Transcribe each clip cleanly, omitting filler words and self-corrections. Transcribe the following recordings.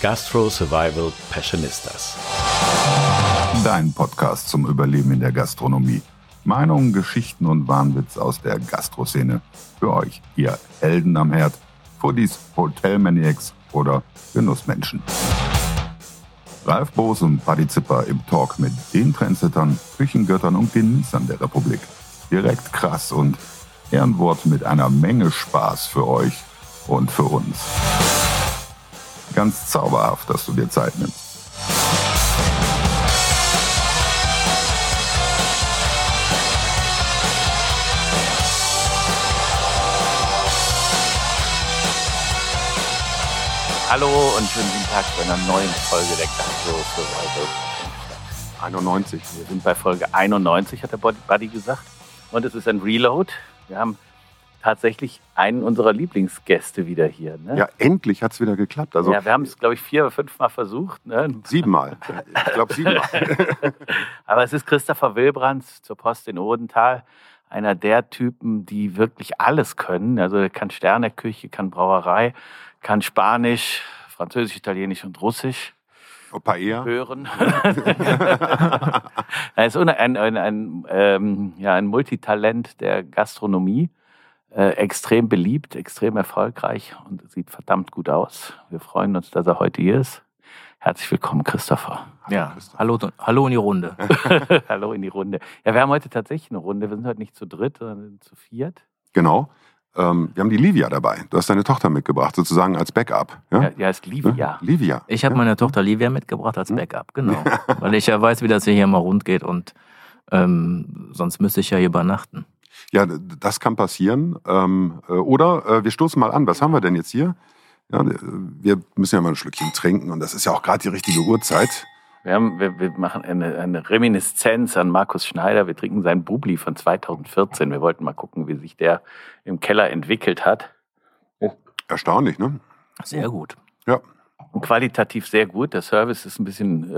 Gastro Survival Passionistas. Dein Podcast zum Überleben in der Gastronomie. Meinungen, Geschichten und Wahnwitz aus der Gastroszene. Für euch, ihr Helden am Herd, Foodies, Hotelmaniacs oder Genussmenschen. Ralf Boos und Paddy Zipper im Talk mit den Trendsettern, Küchengöttern und Genießern der Republik. Direkt krass und Ehrenwort mit einer Menge Spaß für euch und für uns. Ganz zauberhaft, dass du dir Zeit nimmst. Hallo und schönen guten Tag zu einer neuen Folge der Gastro Survival. 91. Wir sind bei Folge 91, hat der Buddy gesagt. Und es ist ein Reload. Wir haben tatsächlich einen unserer Lieblingsgäste wieder hier. Ne? Ja, endlich hat es wieder geklappt. Also, ja, wir haben es, glaube ich, 4 oder 5 Mal versucht. Ne? 7 Mal. Ich glaube 7 Mal. Aber es ist Christopher Wilbrands zur Post in Odenthal. Einer der Typen, die wirklich alles können. Also er kann Sterneküche, kann Brauerei, kann Spanisch, Französisch, Italienisch und Russisch. Paella. Hören. Er ist ein Multitalent der Gastronomie. Extrem beliebt, extrem erfolgreich und sieht verdammt gut aus. Wir freuen uns, dass er heute hier ist. Herzlich willkommen, Christopher. Ja, hallo in die Runde. Hallo in die Runde. Ja, wir haben heute tatsächlich eine Runde. Wir sind heute nicht zu dritt, sondern zu viert. Genau. Wir haben die Livia dabei. Du hast deine Tochter mitgebracht, sozusagen als Backup. Ja, ja heißt Livia. Livia. Ich habe meine Tochter Livia mitgebracht als Backup, genau. Weil ich ja weiß, wie das hier mal rund geht und sonst müsste ich ja hier übernachten. Ja, das kann passieren. Oder wir stoßen mal an. Was haben wir denn jetzt hier? Ja, wir müssen ja mal ein Schlückchen trinken und das ist ja auch gerade die richtige Uhrzeit. Wir machen eine Reminiszenz an Markus Schneider. Wir trinken seinen Bubli von 2014. Wir wollten mal gucken, wie sich der im Keller entwickelt hat. Erstaunlich, ne? Sehr gut. Ja. Und qualitativ sehr gut. Der Service ist ein bisschen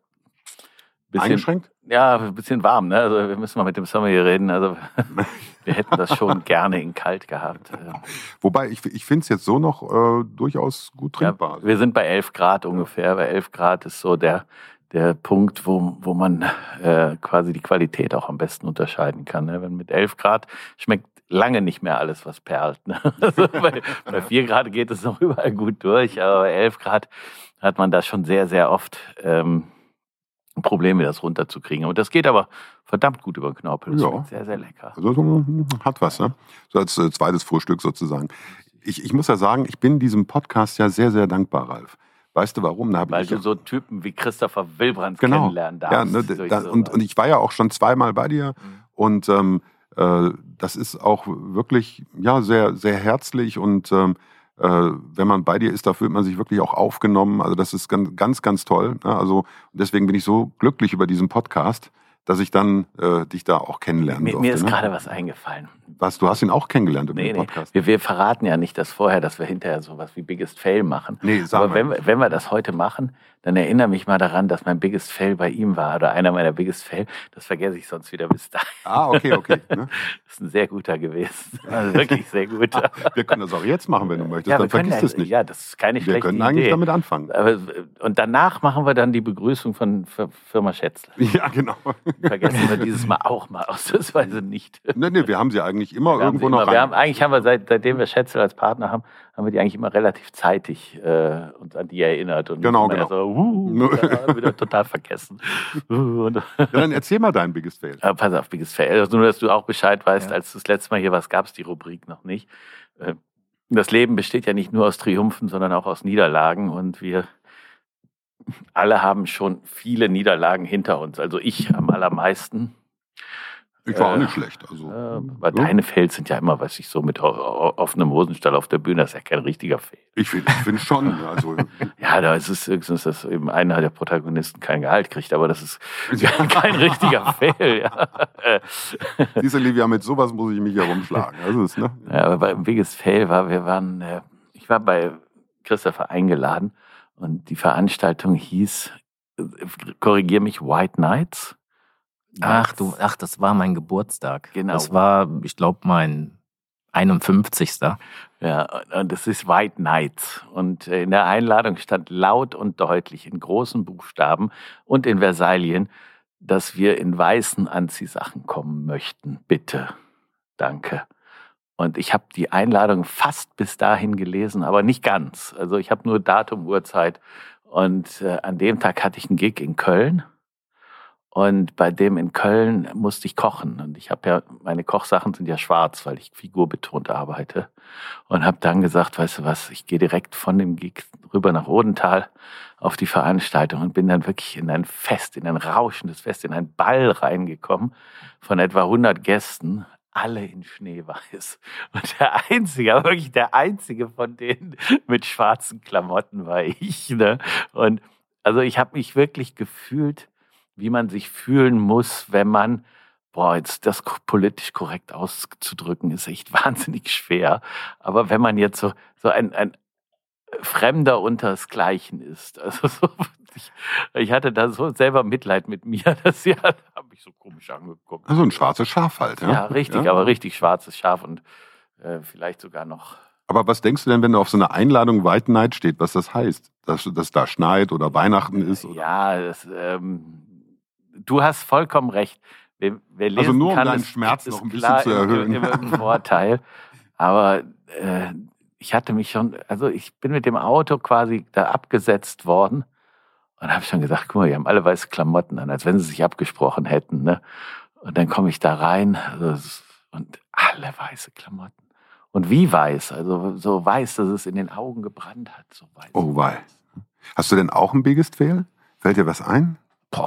eingeschränkt? Ja, ein bisschen warm. Ne? Also wir müssen mal mit dem Sommelier reden. Also wir hätten das schon gerne in kalt gehabt. Wobei, ich finde es jetzt so noch durchaus gut trinkbar. Ja, wir sind bei 11 Grad ungefähr. Bei 11 Grad ist so der Punkt, wo man quasi die Qualität auch am besten unterscheiden kann. Ne? Wenn mit 11 Grad schmeckt lange nicht mehr alles, was perlt. Ne? Also bei 4 Grad geht es noch überall gut durch, aber bei 11 Grad hat man da schon sehr, sehr oft Probleme, das runterzukriegen. Und das geht aber verdammt gut über den Knorpel. Das schmeckt sehr, sehr lecker. Also hat was, ne? So als zweites Frühstück sozusagen. Ich muss ja sagen, ich bin diesem Podcast ja sehr, sehr dankbar, Ralf. Weißt du warum? Weil du so Typen wie Christopher Wilbrands kennenlernen darfst. Ja, und ich war ja auch schon 2-mal bei dir und das ist auch wirklich sehr, sehr herzlich und wenn man bei dir ist, da fühlt man sich wirklich auch aufgenommen. Also das ist ganz, ganz toll. Ne? Also deswegen bin ich so glücklich über diesen Podcast, dass ich dann dich da auch kennenlernen durfte. Mir ist gerade was eingefallen. Was, du hast ihn auch kennengelernt über den Podcast? Wir verraten ja nicht das vorher, dass wir hinterher sowas wie Biggest Fail machen. Nee, aber wenn wir das heute machen, dann erinnere mich mal daran, dass mein Biggest Fail bei ihm war. Oder einer meiner Biggest Fail. Das vergesse ich sonst wieder bis dahin. Ah, okay. Ne? Das ist ein sehr guter gewesen. Also wirklich sehr guter. Wir können das auch jetzt machen, wenn du möchtest. Ja, dann vergiss es nicht. Ja, das ist keine schlechte Idee. Wir können eigentlich damit anfangen. Und danach machen wir dann die Begrüßung von Firma Schätzle. Ja, genau. Vergessen wir dieses Mal auch mal ausnahmsweise nicht. Nee, wir haben sie eigentlich immer irgendwo noch rein. Eigentlich haben wir, seitdem wir Schätzle als Partner haben wir die eigentlich immer relativ zeitig uns an die erinnert. Und genau. wieder total vergessen. Ja, dann erzähl mal deinen Biggest Fail. Pass auf, Biggest Fail. Also nur, dass du auch Bescheid weißt, als du das letzte Mal hier warst, gab es die Rubrik noch nicht. Das Leben besteht ja nicht nur aus Triumphen, sondern auch aus Niederlagen. Und wir alle haben schon viele Niederlagen hinter uns. Also ich am allermeisten. Ich war auch nicht schlecht. Also, aber deine Fails sind ja immer, weiß ich, so mit offenem Hosenstall auf der Bühne. Das ist ja kein richtiger Fail. Ich find schon. Also. Ja, da ist es höchstens, dass eben einer der Protagonisten kein Gehalt kriegt, aber das ist kein richtiger Fail. Ja. Diese Livia, mit sowas muss ich mich herumschlagen. Also ne? Ja, aber beim Biggest Fail ich war bei Christopher eingeladen und die Veranstaltung hieß, korrigier mich, White Nights. Ach, das war mein Geburtstag. Genau. Das war, ich glaube, mein 51. Ja, und es ist White Nights. Und in der Einladung stand laut und deutlich in großen Buchstaben und in Versalien, dass wir in weißen Anziehsachen kommen möchten. Bitte. Danke. Und ich habe die Einladung fast bis dahin gelesen, aber nicht ganz. Also ich habe nur Datum, Uhrzeit. Und an dem Tag hatte ich einen Gig in Köln. Und bei dem in Köln musste ich kochen. Und ich habe ja, meine Kochsachen sind ja schwarz, weil ich figurbetont arbeite. Und habe dann gesagt, weißt du was, ich gehe direkt von dem Gig rüber nach Odenthal auf die Veranstaltung und bin dann wirklich in ein Fest, in ein rauschendes Fest, in einen Ball reingekommen von etwa 100 Gästen, alle in schneeweiß. Und der Einzige, aber wirklich der Einzige von denen mit schwarzen Klamotten war ich. Ne? Und also ich habe mich wirklich gefühlt, wie man sich fühlen muss, wenn man, jetzt das politisch korrekt auszudrücken, ist echt wahnsinnig schwer. Aber wenn man jetzt so ein Fremder untersgleichen ist, also so, ich hatte da so selber Mitleid mit mir, dass sie alle haben mich so komisch angeguckt. Also ein schwarzes Schaf halt. Ja, ja richtig, ja. Aber richtig schwarzes Schaf und vielleicht sogar noch. Aber was denkst du denn, wenn da auf so einer Einladung White Night steht, was das heißt? Dass da schneit oder Weihnachten ist? Oder? Ja, du hast vollkommen recht. Wer lesen also nur um kann, deinen Schmerz noch ein bisschen zu erhöhen. Im Vorteil. Aber ich hatte mich schon, also ich bin mit dem Auto quasi da abgesetzt worden und habe schon gesagt, guck mal, die haben alle weiße Klamotten an, als wenn sie sich abgesprochen hätten. Ne? Und dann komme ich da rein und alle weiße Klamotten. Und wie weiß, also so weiß, dass es in den Augen gebrannt hat. So weiß. Oh wei. Hast du denn auch ein Biggest Fail? Fällt dir was ein?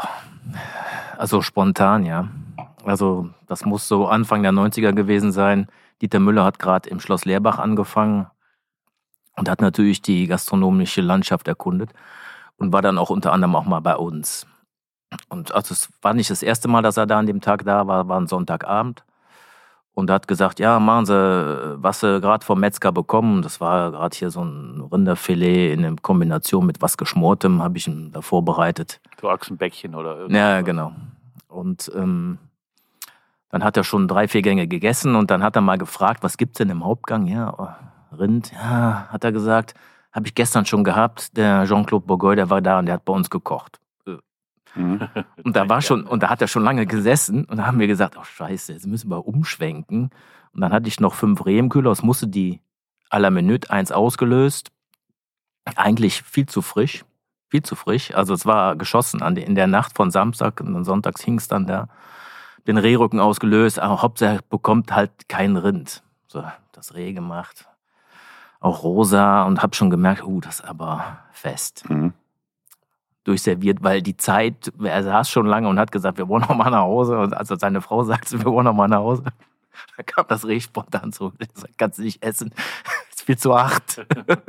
Also spontan, ja. Also das muss so Anfang der 90er gewesen sein. Dieter Müller hat gerade im Schloss Leerbach angefangen und hat natürlich die gastronomische Landschaft erkundet und war dann auch unter anderem auch mal bei uns. Und also es war nicht das erste Mal, dass er da an dem Tag da war, war ein Sonntagabend. Und er hat gesagt, ja, machen Sie, was Sie gerade vom Metzger bekommen. Das war gerade hier so ein Rinderfilet in Kombination mit was Geschmortem, habe ich ihm da vorbereitet. So Ochsenbäckchen oder irgendwas. Ja, genau. Und dann hat er schon 3-4 Gänge gegessen und dann hat er mal gefragt, was gibt's denn im Hauptgang? Ja, Rind, ja, hat er gesagt, habe ich gestern schon gehabt. Der Jean-Claude Bourgois, der war da und der hat bei uns gekocht. Und da hat er schon lange gesessen und da haben wir gesagt, oh Scheiße, jetzt müssen wir umschwenken. Und dann hatte ich noch 5 Rehe im Kühlhaus, musste die à la Minute 1 ausgelöst. Eigentlich viel zu frisch. Also es war geschossen in der Nacht von Samstag und sonntags hing es dann da. Den Rehrücken ausgelöst, aber Hauptsache bekommt halt kein Rind. So, das Reh gemacht. Auch rosa und hab schon gemerkt, das ist aber fest. Durchserviert, weil die Zeit, er saß schon lange und hat gesagt, wir wollen noch mal nach Hause. Und also seine Frau sagte, wir wollen noch mal nach Hause. Da kam das Reh spontan zurück. Er sagt, kannst du nicht essen, ist viel zu hart.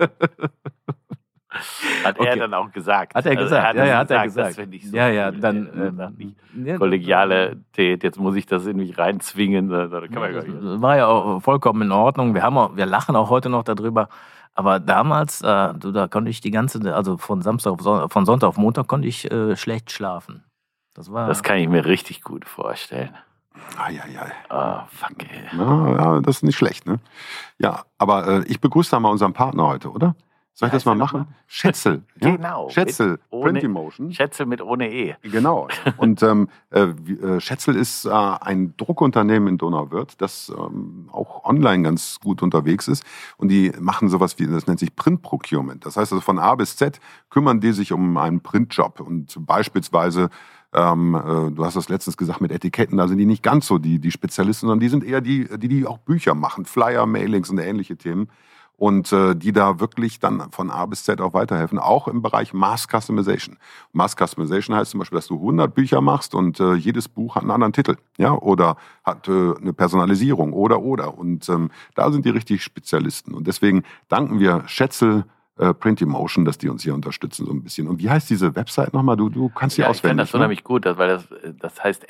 Hat er dann auch gesagt. Hat er gesagt, hat er gesagt. Das finde ich so ja, cool. dann kollegiale Tät, jetzt muss ich das in mich reinzwingen. Das war ja auch vollkommen in Ordnung. Wir lachen auch heute noch darüber. Aber damals, da konnte ich von Sonntag auf Montag konnte ich schlecht schlafen. Das kann ich mir richtig gut vorstellen. Oh, fuck, ey. Ja, das ist nicht schlecht, ne? Ja, aber ich begrüße da mal unseren Partner heute, oder? Soll ich das mal machen? Schätzel. Ja? Genau. Schätzel, Print Emotion. Schätzel mit ohne E. Genau. Und Schätzel ist ein Druckunternehmen in Donauwörth, das auch online ganz gut unterwegs ist. Und die machen sowas wie, das nennt sich Print Procurement. Das heißt also von A bis Z kümmern die sich um einen Printjob. Und beispielsweise, du hast das letztens gesagt mit Etiketten, da sind die nicht ganz so die Spezialisten, sondern die sind eher die auch Bücher machen, Flyer, Mailings und ähnliche Themen. Und die da wirklich dann von A bis Z auch weiterhelfen, auch im Bereich Mass Customization. Mass Customization heißt zum Beispiel, dass du 100 Bücher machst und jedes Buch hat einen anderen Titel, ja, oder hat eine Personalisierung oder. Und da sind die richtig Spezialisten. Und deswegen danken wir Schätzel Print Emotion, dass die uns hier unterstützen so ein bisschen. Und wie heißt diese Website nochmal? Du kannst die auswendig. Ich finde das unheimlich gut, weil das heißt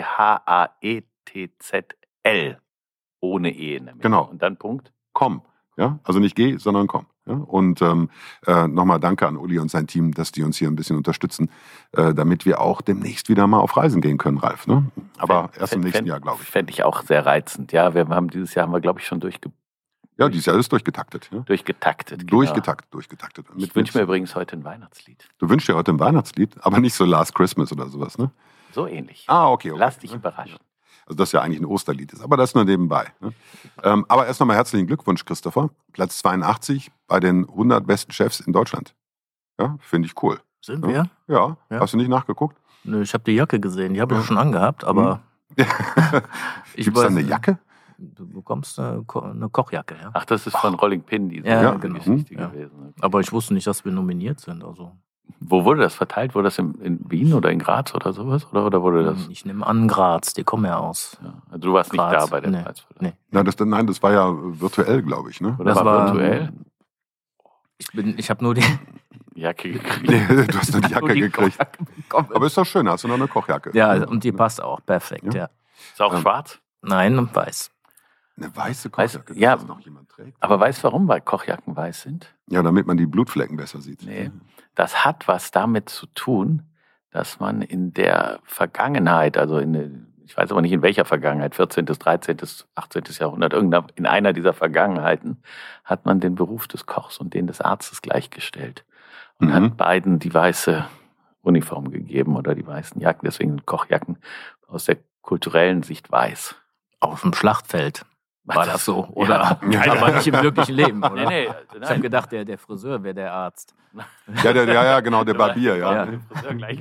SCHAETZL ohne E in der Mitte. Genau. Und dann Punkt. .com. Ja, also nicht geh, sondern komm. Ja? Und nochmal danke an Uli und sein Team, dass die uns hier ein bisschen unterstützen, damit wir auch demnächst wieder mal auf Reisen gehen können, Ralf. Ne? Aber erst im nächsten Jahr, glaube ich. Fände ich auch sehr reizend. Ja, dieses Jahr haben wir, glaube ich, schon Ja, dieses Jahr ist durchgetaktet. Ja? durchgetaktet. Genau. Durchgetaktet. Ich wünsche mir übrigens heute ein Weihnachtslied. Du wünschst dir heute ein Weihnachtslied, aber nicht so Last Christmas oder sowas, ne? So ähnlich. Okay. Lass dich überraschen. Also das ja eigentlich ein Osterlied ist, aber das nur nebenbei. Ne? Aber erst nochmal herzlichen Glückwunsch, Christopher. Platz 82 bei den 100 besten Chefs in Deutschland. Ja, finde ich cool. Sind wir? Ja. Hast du nicht nachgeguckt? Nö, ich habe die Jacke gesehen. Die habe ich schon angehabt, aber... Gibt es da eine Jacke? Du bekommst eine Kochjacke, ja. Ach, das ist von Rolling Pin, diese genau. Geschichte Ja. gewesen. Aber ich wusste nicht, dass wir nominiert sind. Also. Wo wurde das verteilt? Wurde das in Wien oder in Graz oder sowas? Oder wurde das? Ich nehme an Graz, die kommen ja aus. Ja. Also du warst Graz. nicht da bei der Nee. Preisverleihung. Nee. Nein, das war ja virtuell, glaube ich. Ne? Oder Das war war virtuell? Ich habe nur die Jacke gekriegt. Du hast nur die Jacke gekriegt. Aber ist doch schön, hast du noch eine Kochjacke. Ja, und die passt auch perfekt, ja. Ist auch schwarz? Nein, weiß. Eine weiße Kochjacke, ja, dass das noch jemand trägt. Aber weißt du, warum Kochjacken weiß sind? Ja, damit man die Blutflecken besser sieht. Nee. Das hat was damit zu tun, dass man in der Vergangenheit, also ich weiß aber nicht in welcher Vergangenheit, 14., 13., 18. Jahrhundert, in einer dieser Vergangenheiten, hat man den Beruf des Kochs und den des Arztes gleichgestellt. Und hat beiden die weiße Uniform gegeben oder die weißen Jacken. Deswegen sind Kochjacken aus der kulturellen Sicht weiß. Auf dem Schlachtfeld war das so, oder? Ja. Aber nicht im wirklichen Leben, oder? Nee. Ich habe gedacht, der Friseur wäre der Arzt. Ja, genau, der Barbier, ja. Den Friseur gleich.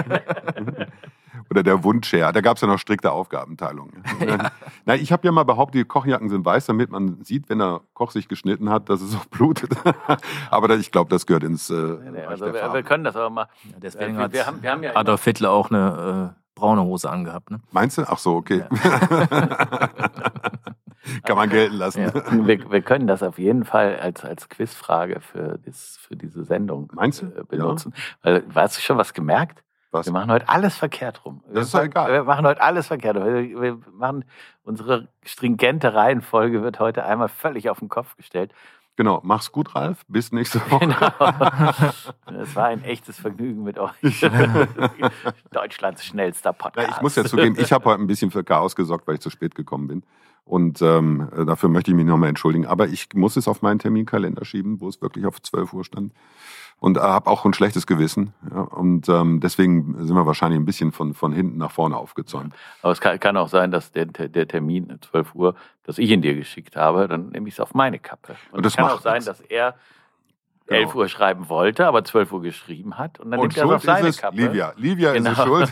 Oder der Wundscher. Da gab es ja noch strikte Aufgabenteilungen. Na, ich habe ja mal behauptet, die Kochjacken sind weiß, damit man sieht, wenn der Koch sich geschnitten hat, dass es auch blutet. Aber ich glaube, das gehört ins Also wir können das aber mal. Ja, deswegen wir hat haben ja Adolf Hitler auch eine braune Hose angehabt. Ne? Meinst du? Ach so, okay. Kann man gelten lassen. Ja. Wir können das auf jeden Fall als Quizfrage für diese Sendung Meinst du? benutzen. Weil, hast du schon was gemerkt? Was? Wir machen heute alles verkehrt rum. Das ist doch egal. Wir machen heute alles verkehrt rum. Wir machen unsere stringente Reihenfolge wird heute einmal völlig auf den Kopf gestellt. Genau, mach's gut, Ralf. Bis nächste Woche. Genau. Es war ein echtes Vergnügen mit euch. Deutschlands schnellster Podcast. Ja, ich muss ja zugeben, ich habe heute ein bisschen für Chaos gesorgt, weil ich zu spät gekommen bin. Und dafür möchte ich mich nochmal entschuldigen. Aber ich muss es auf meinen Terminkalender schieben, wo es wirklich auf 12 Uhr stand. Und habe auch ein schlechtes Gewissen. Ja, und deswegen sind wir wahrscheinlich ein bisschen von hinten nach vorne aufgezäumt. Aber es kann auch sein, dass der Termin 12 Uhr, dass ich ihn dir geschickt habe, dann nehme ich es auf meine Kappe. Und es kann auch sein, dass er 11 Uhr schreiben wollte, aber 12 Uhr geschrieben hat. Und dann nimmt er es auf seine Kappe. Livia ist es schuld.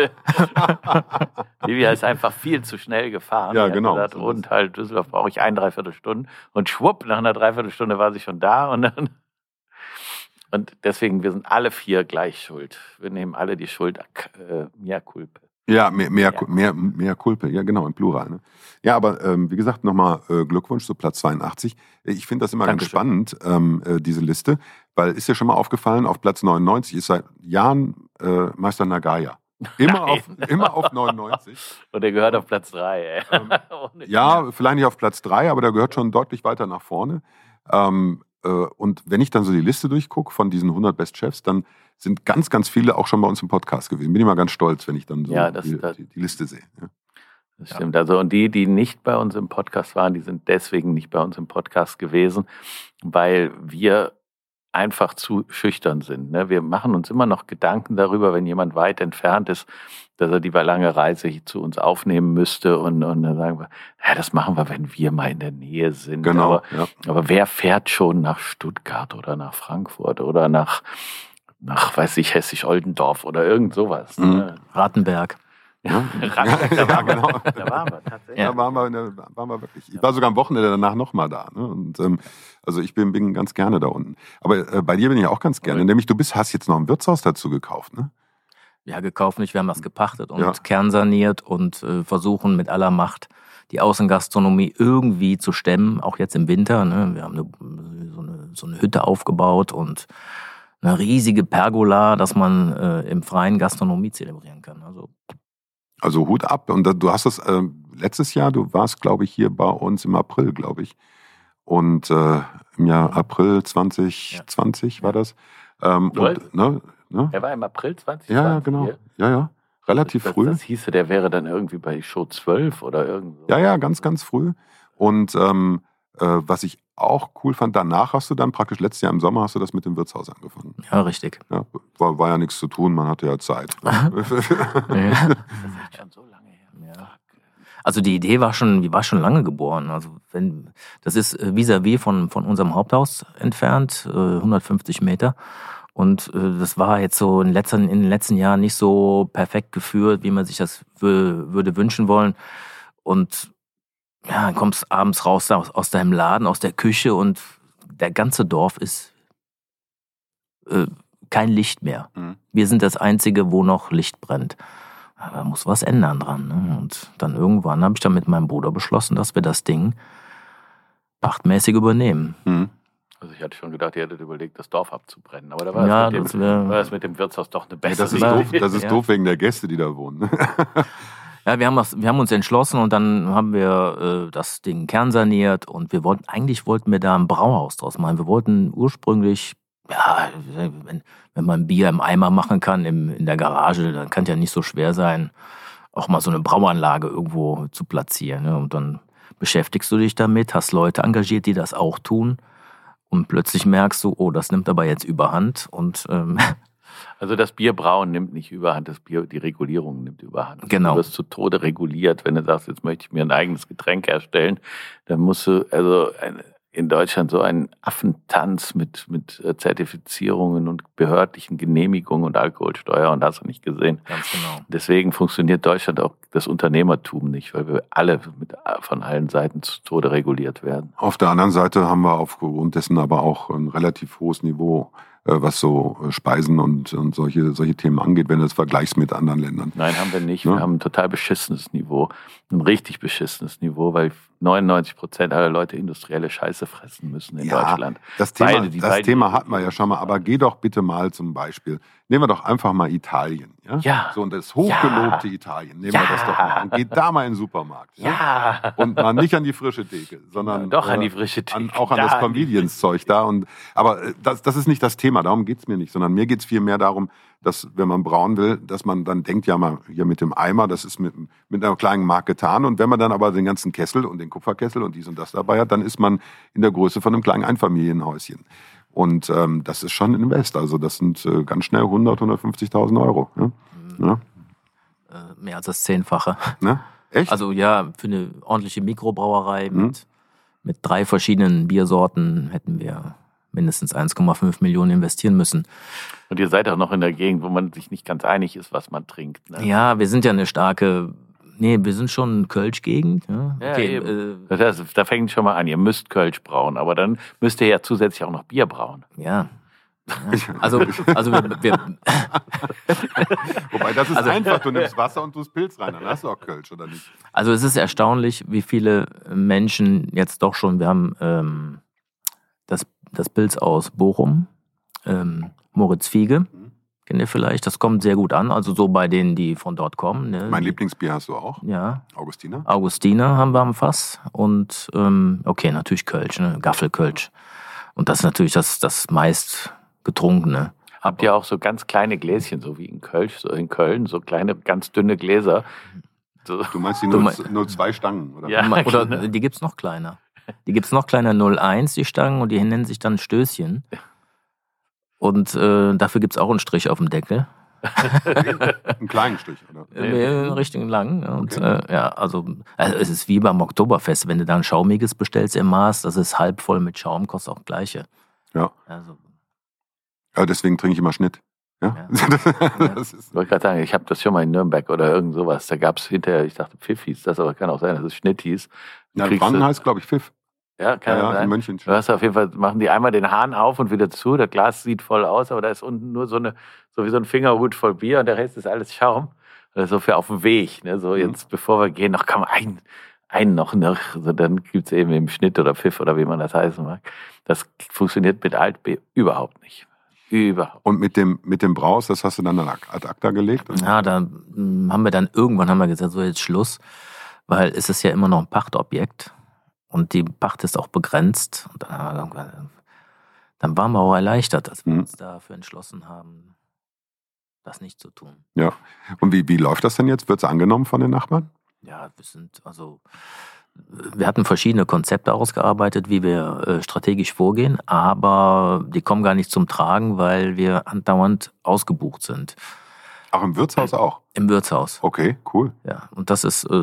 Livia ist einfach viel zu schnell gefahren. Ja, genau. Gesagt, und halt Düsseldorf brauche ich 1,75 Stunden. Und schwupp, nach einer Dreiviertelstunde war sie schon da. Und deswegen, wir sind alle 4 gleich schuld. Wir nehmen alle die Schuld, mea culpa. Ja, mehr Culpa, ja genau, im Plural. Ne? Ja, aber wie gesagt, nochmal Glückwunsch zu Platz 82. Ich finde das immer ganz spannend, diese Liste, weil ist dir schon mal aufgefallen, auf Platz 99 ist seit Jahren Meister Nagaya. Immer auf 99. Und der gehört auf Platz 3. Ja, vielleicht nicht auf Platz 3, aber der gehört schon deutlich weiter nach vorne. Und wenn ich dann so die Liste durchgucke von diesen 100 Best Chefs, dann sind ganz, ganz viele auch schon bei uns im Podcast gewesen. Bin ich mal ganz stolz, wenn ich dann so die Liste sehe. Ja. Das stimmt. Also, und die nicht bei uns im Podcast waren, die sind deswegen nicht bei uns im Podcast gewesen, weil wir einfach zu schüchtern sind. Ne? Wir machen uns immer noch Gedanken darüber, wenn jemand weit entfernt ist, dass er die lange Reise zu uns aufnehmen müsste. Und dann sagen wir, ja, das machen wir, wenn wir mal in der Nähe sind. Genau, aber wer fährt schon nach Stuttgart oder nach Frankfurt oder nach weiß ich, Hessisch-Oldendorf oder irgend sowas. Ne? Rattenberg. Ja, genau. Da waren wir tatsächlich. Ja, waren wir wirklich. Ich war sogar am Wochenende danach nochmal da. Ne? Und also ich bin ganz gerne da unten. Aber bei dir bin ich auch ganz gerne. Nämlich hast jetzt noch ein Wirtshaus dazu gekauft, ne? Ja, gekauft nicht. Wir haben das gepachtet und kernsaniert und versuchen mit aller Macht die Außengastronomie irgendwie zu stemmen, auch jetzt im Winter. Ne? Wir haben so eine Hütte aufgebaut und eine riesige Pergola, dass man im Freien Gastronomie zelebrieren kann. Also Hut ab. Und du hast das letztes Jahr, du warst, glaube ich, hier bei uns im April, glaube ich. Und im Jahr April 2020 war das. Er war im April 2020? Ja, genau. Ja. relativ früh. Das hieße, der wäre dann irgendwie bei Show 12 oder irgendwo. Ja, ganz, ganz früh. Und was ich auch cool fand, danach hast du dann praktisch letztes Jahr im Sommer hast du das mit dem Wirtshaus angefangen. Ja, richtig. Ja, war ja nichts zu tun, man hatte ja Zeit. Ja. Das ist schon so lange her. Ja. Also die Idee war schon lange geboren. Also das ist vis-à-vis von unserem Haupthaus entfernt, 150 Meter. Und das war jetzt so in den letzten Jahren nicht so perfekt geführt, wie man sich das würde wünschen wollen. Und ja, dann kommst du abends raus aus deinem Laden, aus der Küche und der ganze Dorf ist kein Licht mehr. Mhm. Wir sind das Einzige, wo noch Licht brennt. Da muss was ändern dran. Ne? Und dann irgendwann habe ich dann mit meinem Bruder beschlossen, dass wir das Ding pachtmäßig übernehmen. Mhm. Also ich hatte schon gedacht, ihr hättet überlegt, das Dorf abzubrennen. Aber da war das mit dem Wirtshaus doch eine bessere Idee. Das ist doof wegen der Gäste, die da wohnen. Ja, wir haben uns entschlossen und dann haben wir das Ding kernsaniert und eigentlich wollten wir da ein Brauhaus draus machen. Wir wollten ursprünglich, ja, wenn man Bier im Eimer machen kann in der Garage, dann kann es ja nicht so schwer sein, auch mal so eine Brauanlage irgendwo zu platzieren. Ne? Und dann beschäftigst du dich damit, hast Leute engagiert, die das auch tun und plötzlich merkst du, oh, das nimmt aber jetzt Überhand und also das Bierbrauen nimmt nicht Überhand, die Regulierung nimmt Überhand. Genau. Du wirst zu Tode reguliert, wenn du sagst, jetzt möchte ich mir ein eigenes Getränk herstellen, dann musst du in Deutschland so einen Affentanz mit Zertifizierungen und behördlichen Genehmigungen und Alkoholsteuer und hast du nicht gesehen. Ganz genau. Deswegen funktioniert Deutschland auch das Unternehmertum nicht, weil wir alle von allen Seiten zu Tode reguliert werden. Auf der anderen Seite haben wir aufgrund dessen aber auch ein relativ hohes Niveau, was so Speisen und solche Themen angeht, wenn du das vergleichst mit anderen Ländern. Nein, haben wir nicht. Ja? Wir haben ein total beschissenes Niveau. Ein richtig beschissenes Niveau, weil 99% aller Leute industrielle Scheiße fressen müssen in Deutschland. Das Thema hatten wir ja schon mal, aber geh doch bitte mal zum Beispiel. Nehmen wir doch einfach mal Italien. Ja. So, und das hochgelobte Italien. Nehmen wir das doch mal. Und geht da mal in den Supermarkt. Ja. Und mal nicht an die frische Theke, sondern doch an die frische Theke. Auch an das Convenience-Zeug da. Aber das ist nicht das Thema, darum geht's mir nicht, sondern mir geht's viel mehr darum, dass, wenn man brauen will, dass man dann denkt, ja mal hier mit dem Eimer, das ist mit einer kleinen Mark getan. Und wenn man dann aber den ganzen Kessel und den Kupferkessel und dies und das dabei hat, dann ist man in der Größe von einem kleinen Einfamilienhäuschen. Und das ist schon ein Invest. Also das sind ganz schnell 150.000 Euro. Ja? Ja? Mehr als das 10-fache. Ne? Echt? Also ja, für eine ordentliche Mikrobrauerei mit 3 verschiedenen Biersorten hätten wir mindestens 1,5 Millionen investieren müssen. Und ihr seid auch noch in der Gegend, wo man sich nicht ganz einig ist, was man trinkt. Ne? Ja, wir sind ja wir sind schon Kölsch-Gegend. Ja? Okay, da fängt schon mal an, ihr müsst Kölsch brauen, aber dann müsst ihr ja zusätzlich auch noch Bier brauen. Ja. Also wir Wobei, das ist einfach, du nimmst Wasser und tust Pilz rein, dann hast du auch Kölsch, oder nicht? Also es ist erstaunlich, wie viele Menschen jetzt doch schon, wir haben das Pilz aus Bochum, Moritz Fiege, kennt ihr vielleicht, das kommt sehr gut an, also so bei denen, die von dort kommen. Ne? Mein Lieblingsbier hast du auch? Ja. Augustiner haben wir am Fass und okay, natürlich Kölsch, ne? Gaffelkölsch. Und das ist natürlich das meist getrunkene. Habt ihr auch so ganz kleine Gläschen, so wie in Köln, so kleine, ganz dünne Gläser? So. Du meinst die 0,2 Stangen, oder? Ja, oder die gibt's noch kleiner. Die gibt's noch kleiner, 0,1 die Stangen, und die nennen sich dann Stößchen. Und dafür gibt's auch einen Strich auf dem Deckel. Einen kleinen Strich, oder? Einen richtigen langen. Und also es ist wie beim Oktoberfest, wenn du da ein schaumiges bestellst im Maß, das ist halb voll mit Schaum, kostet auch das Gleiche. Ja. Also, ja, deswegen trinke ich immer Schnitt. Ja. Ich wollte gerade sagen, ich habe das schon mal in Nürnberg oder irgend sowas. Da gab es hinterher, ich dachte Pfiff hieß das, aber kann auch sein, dass es Schnitt hieß. Ja, Wann heißt, glaube ich, Pfiff. Ja, kann sein. In München. Du hast auf jeden Fall, machen die einmal den Hahn auf und wieder zu. Das Glas sieht voll aus, aber da ist unten nur so wie so ein Fingerhut voll Bier und der Rest ist alles Schaum. So für auf dem Weg. Ne? So jetzt, bevor wir gehen, noch kann man einen noch. So, dann gibt es eben im Schnitt oder Pfiff oder wie man das heißen mag. Das funktioniert mit Altbier überhaupt nicht. Überhaupt. Und mit dem Braus, das hast du dann ad acta gelegt? Oder? Ja, da haben wir dann irgendwann gesagt, so jetzt Schluss, weil es ist ja immer noch ein Pachtobjekt und die Pacht ist auch begrenzt. Und dann waren wir auch erleichtert, dass wir uns dafür entschlossen haben, das nicht zu tun. Ja. Und wie läuft das denn jetzt? Wird es angenommen von den Nachbarn? Ja, wir hatten verschiedene Konzepte ausgearbeitet, wie wir strategisch vorgehen, aber die kommen gar nicht zum Tragen, weil wir andauernd ausgebucht sind. Auch im Wirtshaus auch? Im Wirtshaus. Okay, cool. Ja, und das ist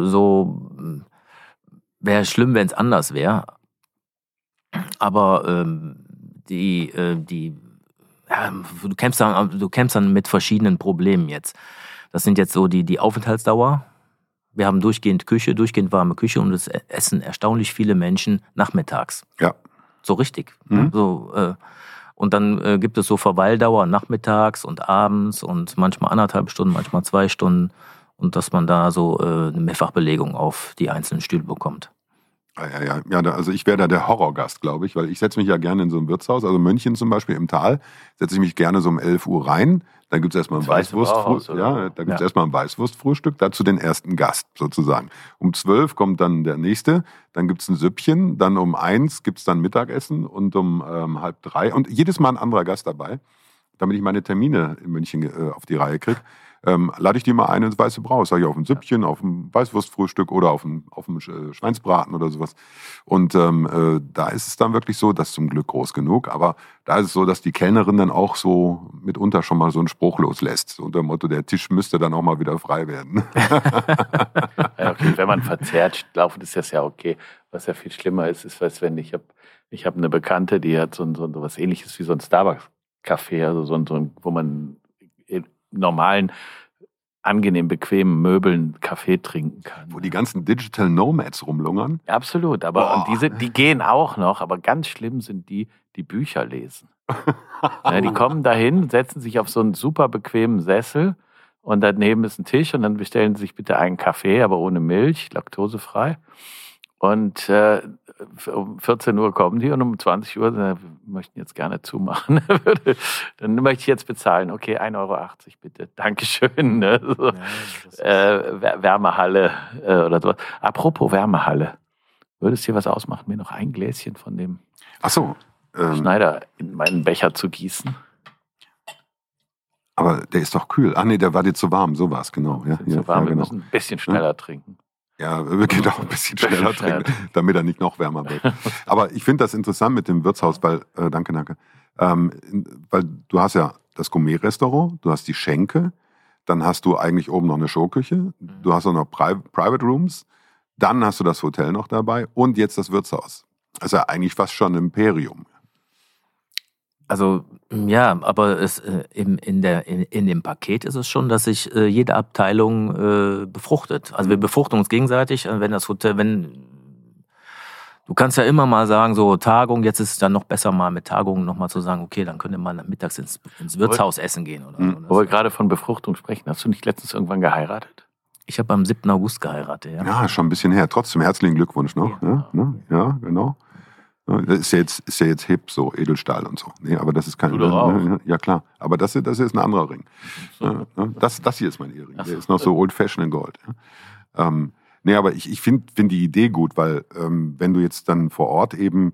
wäre schlimm, wenn es anders wäre. Aber du kämpfst dann mit verschiedenen Problemen jetzt. Das sind jetzt so die Aufenthaltsdauer. Wir haben durchgehend warme Küche und es essen erstaunlich viele Menschen nachmittags. Ja. So richtig. Und dann gibt es so Verweildauer nachmittags und abends und manchmal 1,5 Stunden, manchmal 2 Stunden. Und dass man da so eine Mehrfachbelegung auf die einzelnen Stühle bekommt. Ja, also ich wäre da der Horrorgast, glaube ich, weil ich setze mich ja gerne in so ein Wirtshaus, also München zum Beispiel im Tal, setze ich mich gerne so um 11 Uhr rein, dann gibt es erstmal ein Weißwurstfrühstück, dazu den ersten Gast sozusagen. Um 12 kommt dann der nächste, dann gibt es ein Süppchen, dann um 1 gibt es dann Mittagessen und um 2:30 und jedes Mal ein anderer Gast dabei, damit ich meine Termine in München auf die Reihe kriege. Lade ich die mal ein ins Weiße Brau. Sag ich auf ein Süppchen, auf ein Weißwurstfrühstück oder auf ein Schweinsbraten oder sowas. Und da ist es dann wirklich so, das ist zum Glück groß genug, aber da ist es so, dass die Kellnerin dann auch so mitunter schon mal so einen Spruch loslässt. So unter dem Motto, der Tisch müsste dann auch mal wieder frei werden. Ja, okay, wenn man verzehrt laufen, ist das ja okay. Was ja viel schlimmer ist, wenn ich habe eine Bekannte, die hat so was Ähnliches wie so ein Starbucks-Café, also wo man normalen, angenehm bequemen Möbeln Kaffee trinken kann. Wo die ganzen Digital Nomads rumlungern. Absolut, aber die gehen auch noch, aber ganz schlimm sind die Bücher lesen. Ja, die kommen dahin, setzen sich auf so einen super bequemen Sessel und daneben ist ein Tisch und dann bestellen sie sich bitte einen Kaffee, aber ohne Milch, laktosefrei. Und um 14 Uhr kommen die und um 20 Uhr, wir möchten jetzt gerne zumachen, dann möchte ich jetzt bezahlen. Okay, 1,80 Euro bitte. Dankeschön. Ne? So, Wärmehalle oder sowas. Apropos Wärmehalle. Würde es dir was ausmachen, mir noch ein Gläschen von dem Schneider in meinen Becher zu gießen? Aber der ist doch kühl. Ach nee, der war dir zu warm. So war es, genau. Ja, zu warm, genau. Wir müssen ein bisschen schneller trinken. Ja, wir gehen auch ein bisschen schneller trinken, damit er nicht noch wärmer wird. Aber ich finde das interessant mit dem Wirtshaus, weil, danke, weil du hast ja das Gourmet-Restaurant, du hast die Schenke, dann hast du eigentlich oben noch eine Showküche, du hast auch noch Private Rooms, dann hast du das Hotel noch dabei und jetzt das Wirtshaus. Also eigentlich fast schon ein Imperium. Also ja, aber in dem Paket ist es schon, dass sich jede Abteilung befruchtet. Also wir befruchten uns gegenseitig. Wenn das Hotel, du kannst ja immer mal sagen, so Tagung, jetzt ist es dann noch besser mal mit Tagungen nochmal zu sagen, okay, dann könnte man mittags ins Wirtshaus essen gehen. Oder Wo wir gerade von Befruchtung sprechen, hast du nicht letztens irgendwann geheiratet? Ich habe am 7. August geheiratet, ja. Ja, schon ein bisschen her. Trotzdem herzlichen Glückwunsch noch. Ja, genau. Das ist ja jetzt hip, so Edelstahl und so. Nee, aber das ist kein... Ja, klar. Aber das ist ein anderer Ring. Das hier ist mein Ehering. Der ist noch so old-fashioned in Gold. Nee, aber ich find die Idee gut, weil wenn du jetzt dann vor Ort eben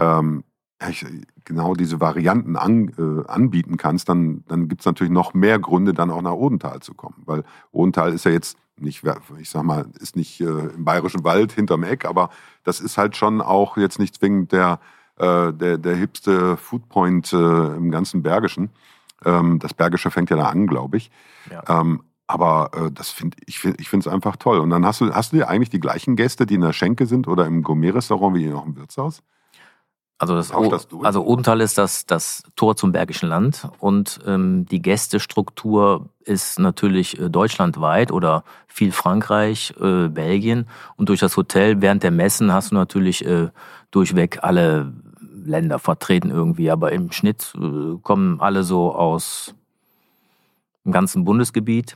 genau diese Varianten anbieten kannst, dann gibt es natürlich noch mehr Gründe, dann auch nach Odenthal zu kommen. Weil Odenthal ist ja jetzt nicht, ich sag mal, ist nicht im Bayerischen Wald hinterm Eck, aber das ist halt schon auch jetzt nicht zwingend der hipste Foodpoint im ganzen Bergischen. Das Bergische fängt ja da an, glaube ich. Ja. Aber ich finde es einfach toll. Und dann hast du dir eigentlich die gleichen Gäste, die in der Schenke sind oder im Gourmet-Restaurant wie noch im Wirtshaus? Also Odenthal ist das Tor zum Bergischen Land und die Gästestruktur ist natürlich deutschlandweit oder viel Frankreich, Belgien und durch das Hotel während der Messen hast du natürlich durchweg alle Länder vertreten irgendwie, aber im Schnitt kommen alle so aus dem ganzen Bundesgebiet.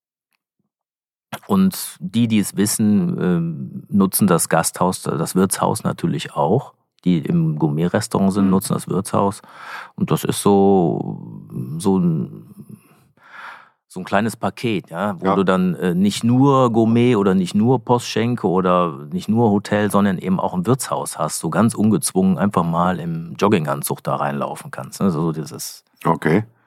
Und die es wissen, nutzen das Gasthaus, das Wirtshaus natürlich auch. Die im Gourmet-Restaurant sind, nutzen das Wirtshaus. Und das ist so ein kleines Paket, ja, wo du dann nicht nur Gourmet oder nicht nur Postschenke oder nicht nur Hotel, sondern eben auch ein Wirtshaus hast, so ganz ungezwungen einfach mal im Jogginganzug da reinlaufen kannst. Also dieses. Okay.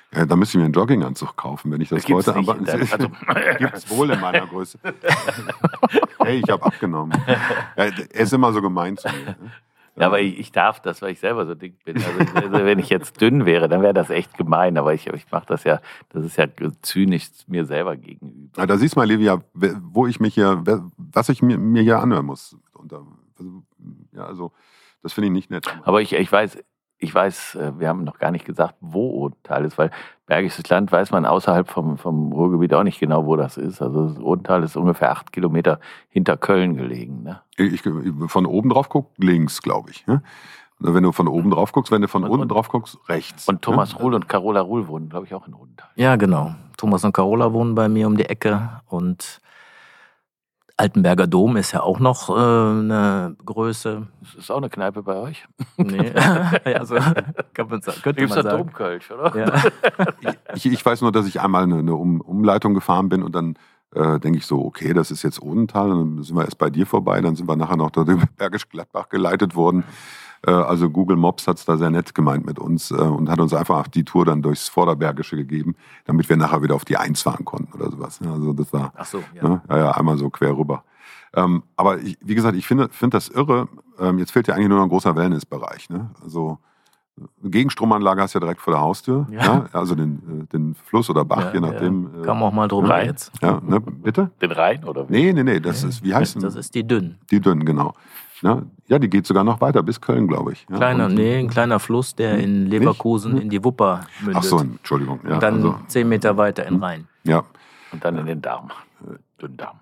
Ja, da müsste ich mir einen Jogginganzug kaufen, wenn ich das wollte. Aber gibt's wohl in meiner Größe. Hey, ich habe abgenommen. Ja, er ist immer so gemein zu mir. Ne? Ja, aber ich darf das, weil ich selber so dick bin. Also wenn ich jetzt dünn wäre, dann wäre das echt gemein. Aber ich mache das ja, das ist ja zynisch mir selber gegenüber. Ja, da siehst du mal, Livia, wo ich mich hier, was ich mir hier anhören muss. Ja, also das finde ich nicht nett. Aber ich weiß, wir haben noch gar nicht gesagt, wo Odenthal ist, weil Bergisches Land weiß man außerhalb vom Ruhrgebiet auch nicht genau, wo das ist. Also das Odenthal ist ungefähr 8 Kilometer hinter Köln gelegen. Ne? Ich von oben drauf gucke, links, glaube ich. Ne? Wenn du von oben drauf guckst, wenn du von unten drauf guckst, rechts. Und Thomas Ruhl und Carola Ruhl wohnen, glaube ich, auch in Odenthal. Ja, genau. Thomas und Carola wohnen bei mir um die Ecke und Altenberger Dom ist ja auch noch eine Größe. Das ist auch eine Kneipe bei euch? Nee, also kann man sagen. Könnte Gibt's man da sagen. Domkölsch, oder? Ja. Ich weiß nur, dass ich einmal eine Umleitung gefahren bin und dann denke ich so, okay, das ist jetzt Odenthal, und dann sind wir erst bei dir vorbei, dann sind wir nachher noch durch Bergisch Gladbach geleitet worden. Also Google Maps hat es da sehr nett gemeint mit uns und hat uns einfach die Tour dann durchs Vorderbergische gegeben, damit wir nachher wieder auf die 1 fahren konnten oder sowas. Also das war Ach so, ja. Ne? Ja, einmal so quer rüber. Aber wie gesagt, ich finde das irre. Jetzt fehlt ja eigentlich nur noch ein großer Wellnessbereich. Ne? Also eine Gegenstromanlage hast du ja direkt vor der Haustür. Ja. Ja? Also den Fluss oder Bach, Ja, je nachdem. ja. Kann man auch mal drüber Rhein. jetzt. Ja, ne? Bitte? Den Rhein, oder wie? Nee, das ist, wie heißt denn? Das ist die Dünn. Die Dünn, genau. Ja, die geht sogar noch weiter bis Köln, glaube ich. Ja, Ein kleiner Fluss, der in Leverkusen in die Wupper mündet. Ach so, Entschuldigung. Ja, Und dann also, 10 Meter weiter in Rhein. ja. Und dann in den Darm. Dünndarm.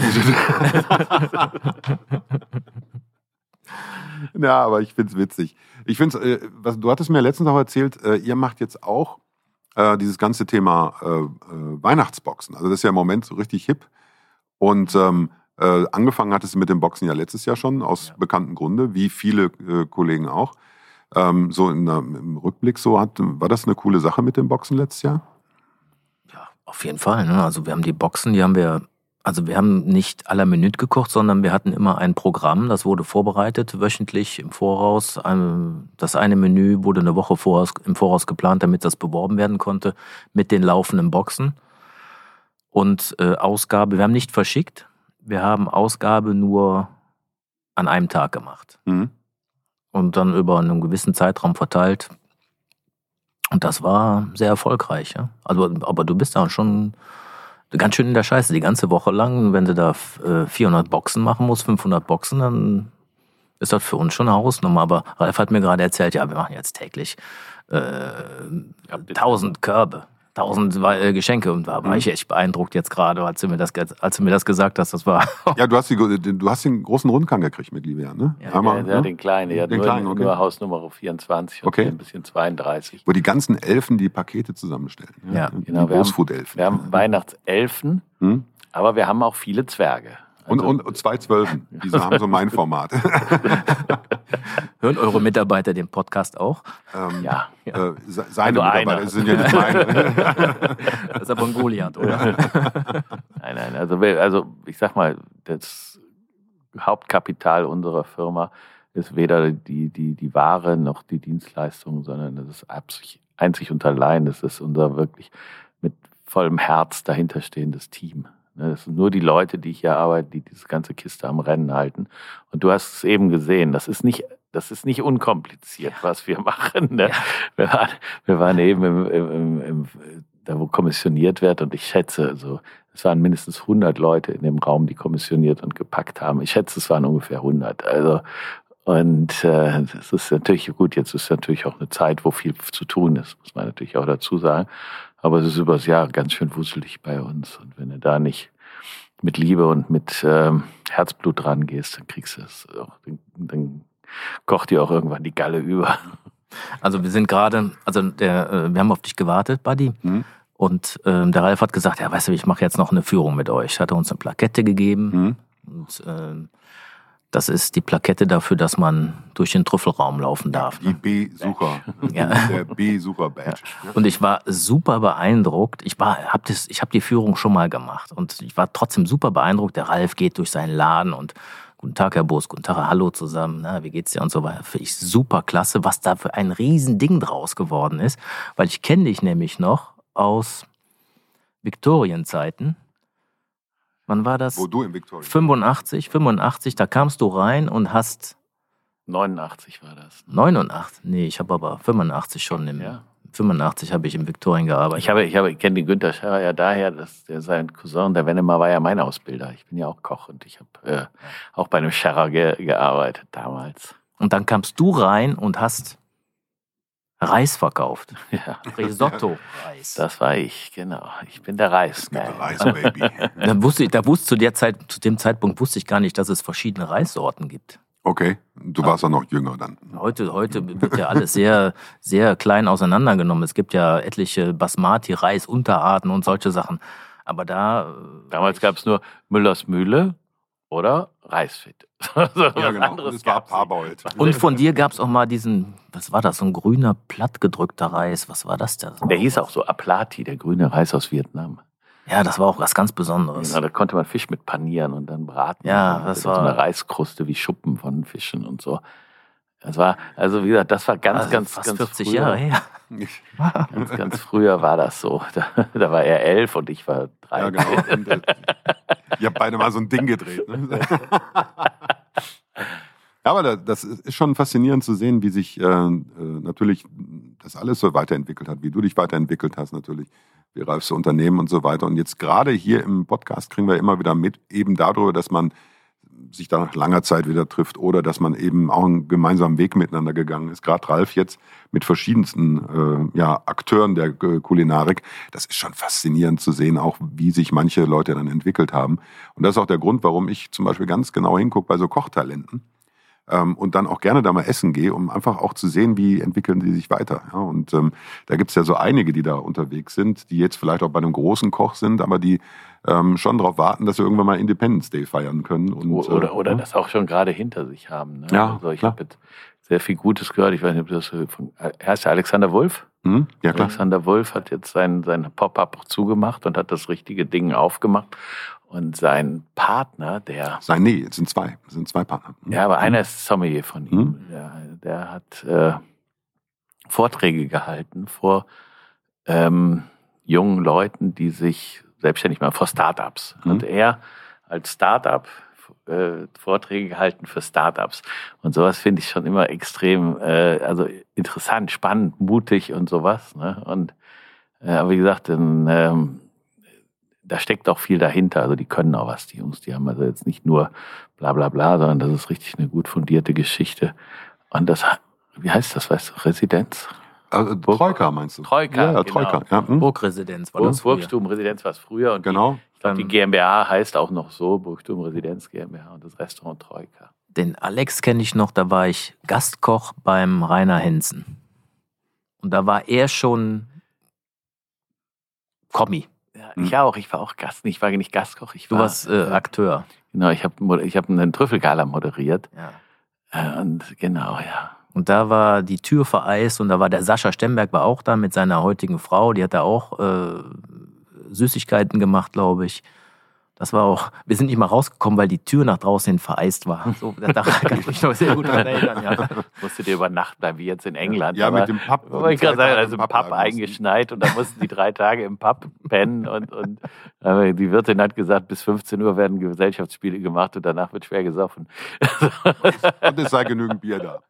Ja, aber ich find's witzig. Ich find's, du hattest mir letztens auch erzählt, ihr macht jetzt auch dieses ganze Thema Weihnachtsboxen. Also das ist ja im Moment so richtig hip. Und angefangen hattest du mit dem Boxen ja letztes Jahr schon, aus bekannten Gründen, wie viele Kollegen auch. So im Rückblick war das eine coole Sache mit dem Boxen letztes Jahr? Ja, auf jeden Fall. Ne? Also wir haben die Boxen, wir haben nicht à la Minute gekocht, sondern wir hatten immer ein Programm, das wurde vorbereitet, wöchentlich im Voraus. Das eine Menü wurde eine Woche im Voraus geplant, damit das beworben werden konnte mit den laufenden Boxen. Und Ausgabe, wir haben nicht verschickt, wir haben Ausgabe nur an einem Tag gemacht. Mhm. Und dann über einen gewissen Zeitraum verteilt. Und das war sehr erfolgreich. Ja? Also, aber du bist da schon ganz schön in der Scheiße die ganze Woche lang. Wenn du da 400 Boxen machen musst, 500 Boxen, dann ist das für uns schon eine Hausnummer. Aber Ralf hat mir gerade erzählt, ja, wir machen jetzt täglich 1000 Körbe. 1000 Geschenke, und war ich echt beeindruckt jetzt gerade, als du mir das gesagt hast. Das war ja, du hast den großen Rundgang gekriegt mit Livia, ne? Ja, Einmal, Ja, den kleinen, der hat nur Hausnummer 24 und Okay. ein bisschen 32. Wo die ganzen Elfen die Pakete zusammenstellen. Ja, Die genau, Großfood-Elfen. Wir haben Weihnachtselfen, Hm? aber wir haben auch viele Zwerge. Also, Und 2 Zwölfen. Diese haben so mein Format. hören eure Mitarbeiter den Podcast auch? ja. Seine Also Mitarbeiter, einer. das sind ja nicht meine. Das ist aber ein Goliath, oder? Nein, also ich sag mal, das Hauptkapital unserer Firma ist weder die Ware noch die Dienstleistung, sondern das ist einzig und allein, das ist unser wirklich mit vollem Herz dahinterstehendes Team. Das sind nur die Leute, die hier arbeiten, die diese ganze Kiste am Rennen halten. Und du hast es eben gesehen, das ist nicht unkompliziert, was wir machen. Ne? Ja. Wir waren eben da wo kommissioniert wird, und ich schätze, es waren mindestens 100 Leute in dem Raum, die kommissioniert und gepackt haben. Ich schätze, es waren ungefähr 100. Das ist natürlich gut, jetzt ist natürlich auch eine Zeit, wo viel zu tun ist, muss man natürlich auch dazu sagen. Aber es ist übers Jahr ganz schön wuselig bei uns. Und wenn du da nicht mit Liebe und mit Herzblut dran gehst, dann kriegst du es auch, dann kocht dir auch irgendwann die Galle über. Also wir sind gerade, wir haben auf dich gewartet, Buddy. Mhm. Und der Ralf hat gesagt, ja, weißt du, ich mache jetzt noch eine Führung mit euch. Hat er uns eine Plakette gegeben. Mhm. Und das ist die Plakette dafür, dass man durch den Trüffelraum laufen darf. Die B-Sucher. Ja. Der B-Sucher-Badge. Ja. Und ich war super beeindruckt. Ich habe die Führung schon mal gemacht und ich war trotzdem super beeindruckt. Der Ralf geht durch seinen Laden und Guten Tag, Herr Boos, guten Tag, hallo zusammen, na, wie geht's dir und so weiter. Finde ich super klasse, was da für ein Riesending draus geworden ist, weil ich kenne dich nämlich noch aus Viktorienzeiten. Wann war das? Wo du im Viktorien? 85, da kamst du rein und hast... 89 war das. 89? Nee, ich habe aber 85 schon Ja. 85 habe ich im Viktorien gearbeitet. Ich kenne den Günter Scherrer ja daher, dass sein Cousin, der Wennemar, war ja mein Ausbilder. Ich bin ja auch Koch und ich habe auch bei einem Scherrer gearbeitet damals. Und dann kamst du rein und hast Reis verkauft. Ja, Risotto-Reis. das war ich, genau. Ich bin der Reismann. Reis, Baby. Zu dem Zeitpunkt wusste ich gar nicht, dass es verschiedene Reissorten gibt. Okay, du warst ja noch jünger dann. Heute wird ja alles sehr, sehr klein auseinandergenommen. Es gibt ja etliche Basmati-Reis-Unterarten und solche Sachen. Aber Damals gab es nur Müllers Mühle oder Reisfit. Ja, genau. Und es war Parboiled. Und von dir gab es auch mal diesen, was war das, so ein grüner, plattgedrückter Reis. Was war das denn? Der hieß auch so Aplati, der grüne Reis aus Vietnam. Ja, das war auch was ganz Besonderes. Genau, da konnte man Fisch mit panieren und dann braten. Ja, Und das hatte so war... eine Reiskruste wie Schuppen von Fischen und so. Das war, also wie gesagt, das war ganz 40 früher. Jahre her. Ganz früher war das so. Da war er 11 und ich war 3. Ja, genau. Und, ihr habt beide mal so ein Ding gedreht. Ne? Ja, aber das ist schon faszinierend zu sehen, wie sich natürlich das alles so weiterentwickelt hat, wie du dich weiterentwickelt hast natürlich, wie Ralfs Unternehmen und so weiter. Und jetzt gerade hier im Podcast kriegen wir immer wieder mit, eben darüber, dass man sich da nach langer Zeit wieder trifft oder dass man eben auch einen gemeinsamen Weg miteinander gegangen ist. Gerade Ralf jetzt mit verschiedensten Akteuren der Kulinarik. Das ist schon faszinierend zu sehen, auch wie sich manche Leute dann entwickelt haben. Und das ist auch der Grund, warum ich zum Beispiel ganz genau hingucke bei so Kochtalenten. Und dann auch gerne da mal essen gehe, um einfach auch zu sehen, wie entwickeln die sich weiter. Ja, und da gibt's ja so einige, die da unterwegs sind, die jetzt vielleicht auch bei einem großen Koch sind, aber die schon darauf warten, dass sie irgendwann mal Independence Day feiern können. Und, oder das auch schon gerade hinter sich haben. Ne? Ja, also ich klar. habe jetzt sehr viel Gutes gehört. Ich weiß nicht, ob das heißt der Alexander Wulff? Ja, klar. Alexander Wulff hat jetzt sein Pop-up zugemacht und hat das richtige Ding aufgemacht. Und sein Partner, Es sind zwei Partner. ja, aber einer ist Sommelier von ihm. Der hat Vorträge gehalten vor jungen Leuten, die sich selbstständig machen, vor Startups. Und er als Startup Vorträge gehalten für Startups. Und sowas finde ich schon immer extrem interessant, spannend, mutig und sowas. Ne? Und aber wie gesagt, da steckt auch viel dahinter. Also die können auch was, die Jungs. Die haben also jetzt nicht nur bla bla bla, sondern das ist richtig eine gut fundierte Geschichte. Und das, wie heißt das, weißt du, Residenz? Troika meinst du? Troika, Ja, genau. Troika. Ja, Burgresidenz war das früher. Burgstubenresidenz war es früher. Und genau. ich glaube, die GmbH heißt auch noch so, Burgstubenresidenz GmbH und das Restaurant Troika. Den Alex kenne ich noch, da war ich Gastkoch beim Rainer Hensen. Und da war er schon Kommi. Ja, ich auch. Ich war auch Gast. Ich war nicht Gastkoch. Du warst Akteur. Genau, ich hab einen Trüffelgala moderiert. Ja. Und genau, ja. Und da war die Tür vereist und da war der Sascha Stemberg war auch da mit seiner heutigen Frau. Die hat da auch Süßigkeiten gemacht, glaube ich. Das war auch, wir sind nicht mal rausgekommen, weil die Tür nach draußen hin vereist war. So, da kann ich mich noch sehr gut daran erinnern, ja. Musstet ihr über Nacht bleiben, wie jetzt in England. Ja, aber, mit dem Pub. wollte ich gerade sagen, also im Pub bleiben eingeschneit und dann mussten die 3 Tage im Pub pennen und die Wirtin hat gesagt, bis 15 Uhr werden Gesellschaftsspiele gemacht und danach wird schwer gesoffen. Und es sei genügend Bier da.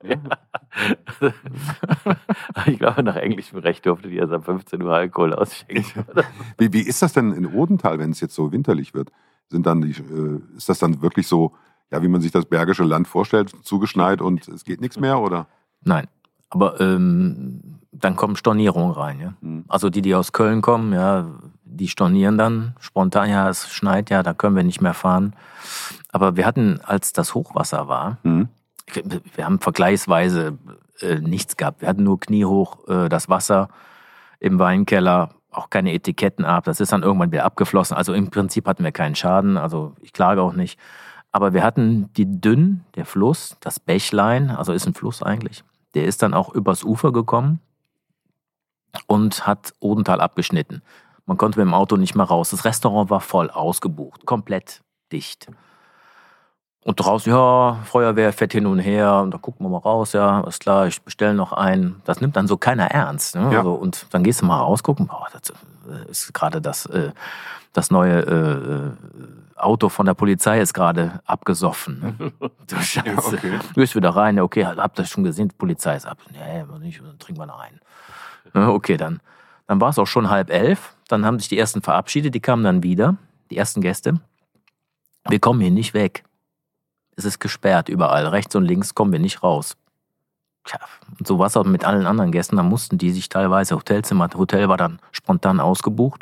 Ich glaube, nach englischem Recht durfte die erst ab 15 Uhr Alkohol ausschenken. Wie ist das denn in Odenthal, wenn es jetzt so winterlich wird? Ist das dann wirklich so, ja, wie man sich das Bergische Land vorstellt, zugeschneit und es geht nichts mehr, oder? Nein, aber dann kommen Stornierungen rein. Ja? Also die aus Köln kommen, ja, die stornieren dann spontan, ja, es schneit, ja, da können wir nicht mehr fahren. Aber wir hatten, als das Hochwasser war, wir haben vergleichsweise nichts gehabt. Wir hatten nur kniehoch das Wasser im Weinkeller, auch keine Etiketten ab. Das ist dann irgendwann wieder abgeflossen. Also im Prinzip hatten wir keinen Schaden. Also ich klage auch nicht. Aber wir hatten die Dünn, der Fluss, das Bächlein, also ist ein Fluss eigentlich. Der ist dann auch übers Ufer gekommen und hat Odenthal abgeschnitten. Man konnte mit dem Auto nicht mehr raus. Das Restaurant war voll ausgebucht, komplett dicht. Und draußen, ja, Feuerwehr fährt hin und her. Und da gucken wir mal raus, ja, ist klar, ich bestelle noch einen. Das nimmt dann so keiner ernst. Ne? Ja. Also, und dann gehst du mal raus, gucken, boah, das ist gerade das neue Auto von der Polizei ist gerade abgesoffen. Ne? Du Scheiße. Ja, okay. Du gehst wieder rein, okay, habt ihr schon gesehen, die Polizei ist ab. Nee, nicht, dann trinken wir noch einen. Ne? Okay, dann war es auch schon 10:30. Dann haben sich die ersten verabschiedet, die kamen dann wieder, die ersten Gäste. Wir kommen hier nicht weg. Es ist gesperrt überall. Rechts und links kommen wir nicht raus. Tja, und so war es auch mit allen anderen Gästen. Da mussten die sich teilweise Hotel war dann spontan ausgebucht.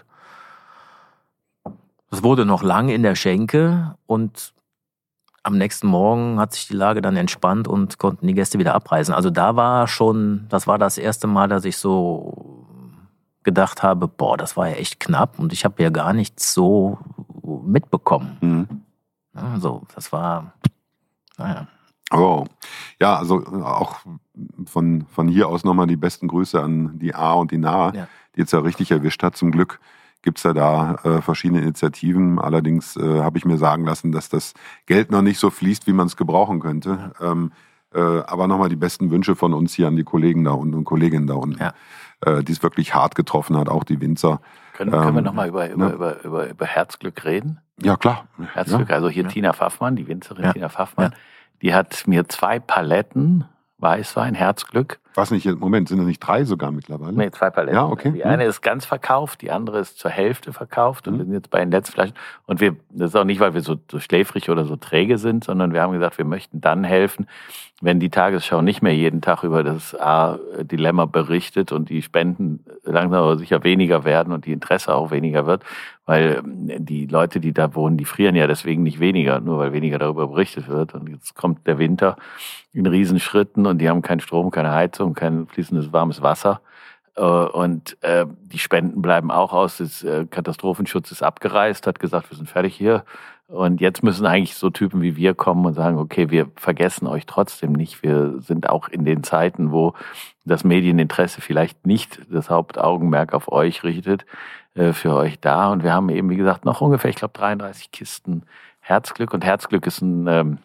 Es wurde noch lange in der Schenke und am nächsten Morgen hat sich die Lage dann entspannt und konnten die Gäste wieder abreisen. Also das war das erste Mal, dass ich so gedacht habe, boah, das war ja echt knapp und ich habe ja gar nichts so mitbekommen. Mhm. Also das war, naja. Oh. Ja, also auch von hier aus nochmal die besten Grüße an die A und die NAA, Ja. die jetzt ja richtig erwischt hat. Zum Glück gibt es ja da verschiedene Initiativen. Allerdings habe ich mir sagen lassen, dass das Geld noch nicht so fließt, wie man es gebrauchen könnte. Aber nochmal die besten Wünsche von uns hier an die Kollegen da unten und Kolleginnen da unten, die es wirklich hart getroffen hat, auch die Winzer. Können wir nochmal über Herzglück reden? Ja, klar. Herzglück, also hier Tina Pfaffmann, die Winzerin Tina Pfaffmann, die hat mir 2 Paletten Weißwein, Herzglück. Was nicht, Moment, sind das nicht 3 sogar mittlerweile? Nee, 2 Paletten. Ja, okay. Die eine ist ganz verkauft, die andere ist zur Hälfte verkauft und wir sind jetzt bei den letzten Flaschen. Und das ist auch nicht, weil wir so schläfrig oder so träge sind, sondern wir haben gesagt, wir möchten dann helfen, wenn die Tagesschau nicht mehr jeden Tag über das Dilemma berichtet und die Spenden langsam aber sicher weniger werden und die Interesse auch weniger wird, weil die Leute, die da wohnen, die frieren ja deswegen nicht weniger, nur weil weniger darüber berichtet wird. Und jetzt kommt der Winter in Riesenschritten und die haben keinen Strom, keine Heizung, kein fließendes warmes Wasser. Und die Spenden bleiben auch aus. Das Katastrophenschutz ist abgereist, hat gesagt, wir sind fertig hier. Und jetzt müssen eigentlich so Typen wie wir kommen und sagen, okay, wir vergessen euch trotzdem nicht. Wir sind auch in den Zeiten, wo das Medieninteresse vielleicht nicht das Hauptaugenmerk auf euch richtet, für euch da. Und wir haben eben, wie gesagt, noch ungefähr, ich glaube, 33 Kisten Herzglück. Und Herzglück ist ein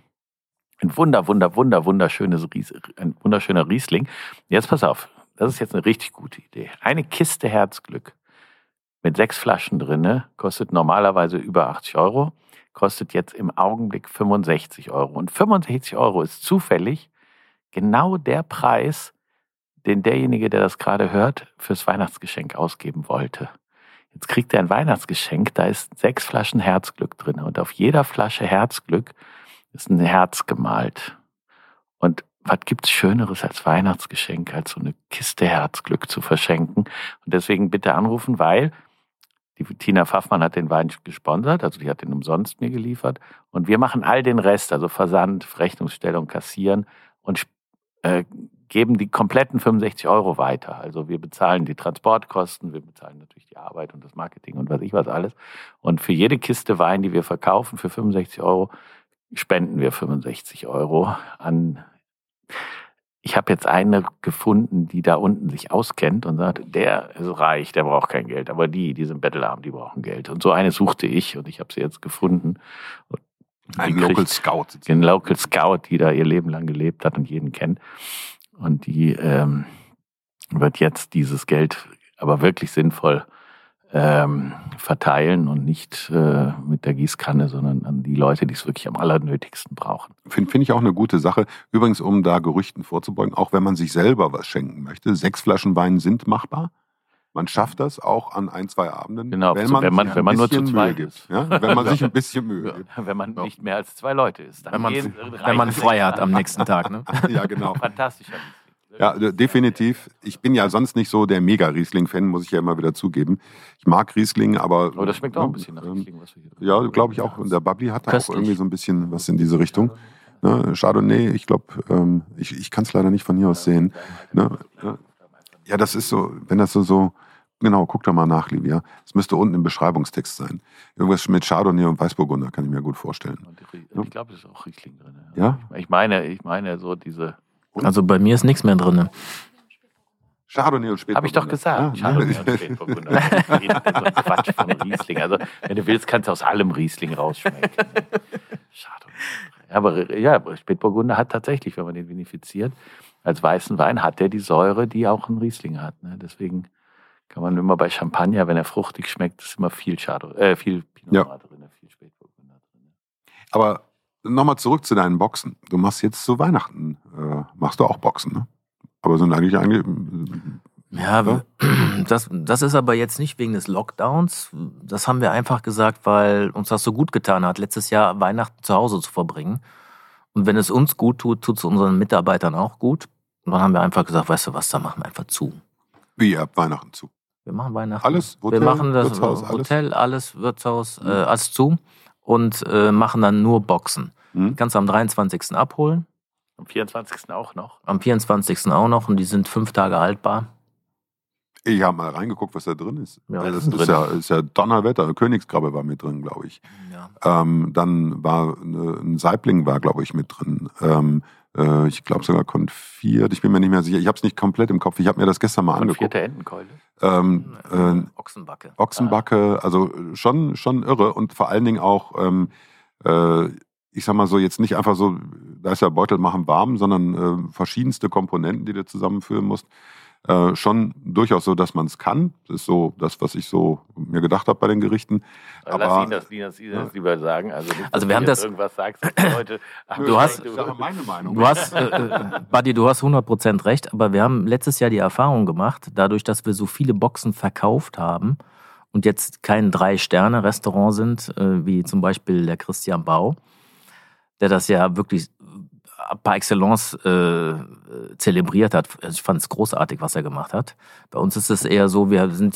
wunderschöner Riesling. Jetzt pass auf, das ist jetzt eine richtig gute Idee. Eine Kiste Herzglück mit 6 Flaschen drin kostet normalerweise über 80 €, kostet jetzt im Augenblick 65 €. Und 65 € ist zufällig genau der Preis, den derjenige, der das gerade hört, fürs Weihnachtsgeschenk ausgeben wollte. Jetzt kriegt er ein Weihnachtsgeschenk, da ist 6 Flaschen Herzglück drin. Und auf jeder Flasche Herzglück ist ein Herz gemalt. Und was gibt's Schöneres als Weihnachtsgeschenk, als so eine Kiste Herzglück zu verschenken? Und deswegen bitte anrufen, weil die Tina Pfaffmann hat den Wein gesponsert, also die hat den umsonst mir geliefert. Und wir machen all den Rest, also Versand, Rechnungsstellung, Kassieren und geben die kompletten 65 € weiter. Also wir bezahlen die Transportkosten, wir bezahlen natürlich die Arbeit und das Marketing und was ich was alles. Und für jede Kiste Wein, die wir verkaufen für 65 €, spenden wir 65 € an. Ich habe jetzt eine gefunden, die da unten sich auskennt und sagt, der ist reich, der braucht kein Geld. Aber die sind bettelarm, die brauchen Geld. Und so eine suchte ich und ich habe sie jetzt gefunden. Ein Local Scout. Ein Local Scout, die da ihr Leben lang gelebt hat und jeden kennt. Und die wird jetzt dieses Geld aber wirklich sinnvoll verteilen und nicht mit der Gießkanne, sondern an die Leute, die es wirklich am allernötigsten brauchen. Finde ich auch eine gute Sache. Übrigens, um da Gerüchten vorzubeugen, auch wenn man sich selber was schenken möchte, 6 Flaschen Wein sind machbar. Man schafft das auch an 1, 2 Abenden, genau, wenn man nur zu zweit gibt. Ja? Wenn man sich ein bisschen Mühe gibt. Wenn man nicht mehr als 2 Leute ist. Dann Wenn man frei hat am nächsten Tag. Ne? Ja, genau. Fantastischer. Ja, definitiv. Ich bin ja sonst nicht so der Mega-Riesling-Fan, muss ich ja immer wieder zugeben. Ich mag Riesling, aber... Aber das schmeckt auch ein bisschen nach Riesling, was wir hier... Ja, glaube ich auch. Und der Bubbly hat Köstlich. auch irgendwie so ein bisschen was in diese Richtung. Ne, Chardonnay, ich glaube, ich kann es leider nicht von hier aus sehen. Ne? Ja, das ist so, wenn das so... Genau, guck da mal nach, Livia. Es müsste unten im Beschreibungstext sein. Irgendwas mit Chardonnay und Weißburgunder kann ich mir gut vorstellen. Ich glaube, es ist auch Riesling drin. Ja? Ich meine so diese... Also bei mir ist nichts mehr drin. Chardonnay und Spätburgunder. Habe ich doch gesagt. Ja, Chardonnay und Spätburgunder. Das ist so ein Quatsch von Riesling. Also, wenn du willst, kannst du aus allem Riesling rausschmecken. Schade. Aber ja, Spätburgunder hat tatsächlich, wenn man den vinifiziert, als weißen Wein hat der die Säure, die auch ein Riesling hat. Ne? Deswegen kann man immer bei Champagner, wenn er fruchtig schmeckt, ist immer viel viel Pinot Noir drin, viel Spätburgunder drin. Aber nochmal zurück zu deinen Boxen. Du machst jetzt zu Weihnachten, machst du auch Boxen, ne? Aber sind eigentlich Ja, das ist aber jetzt nicht wegen des Lockdowns. Das haben wir einfach gesagt, weil uns das so gut getan hat, letztes Jahr Weihnachten zu Hause zu verbringen. Und wenn es uns gut tut, tut es unseren Mitarbeitern auch gut. Und dann haben wir einfach gesagt, weißt du was, da machen wir einfach zu. Wie, ihr habt Weihnachten zu? Wir machen Weihnachten. Alles? Hotel, wir machen das Wirtshaus, Hotel, alles, Wirtshaus, alles zu. Und machen dann nur Boxen. Kannst du am 23. abholen. Am 24. auch noch? Am 24. auch noch. Und die sind 5 Tage haltbar. Ich habe mal reingeguckt, was da drin ist. Ja, das ist ja Donnerwetter. Königskrabbe war mit drin, glaube ich. Ja. Dann war ein Saibling war, glaube ich, mit drin. Ich glaube sogar konfiert. Ich bin mir nicht mehr sicher. Ich habe es nicht komplett im Kopf. Ich habe mir das gestern mal angeguckt. Konfierte Entenkeule? Ochsenbacke. Ochsenbacke, also schon irre. Und vor allen Dingen auch, ich sag mal so, jetzt nicht einfach so, da ist ja Beutel machen warm, sondern verschiedenste Komponenten, die du zusammenführen musst. Schon durchaus so, dass man es kann. Das ist so das, was ich so mir gedacht habe bei den Gerichten. Lass ihn das lieber sagen. Also wir haben das. Irgendwas sagst, Leute. Du hast meine Meinung. Du hast, Buddy, du hast 100% recht. Aber wir haben letztes Jahr die Erfahrung gemacht, dadurch, dass wir so viele Boxen verkauft haben und jetzt kein 3-Sterne-Restaurant sind, wie zum Beispiel der Christian Bau, der das ja wirklich par excellence zelebriert hat. Also ich fand es großartig, was er gemacht hat. Bei uns ist es eher so, wir haben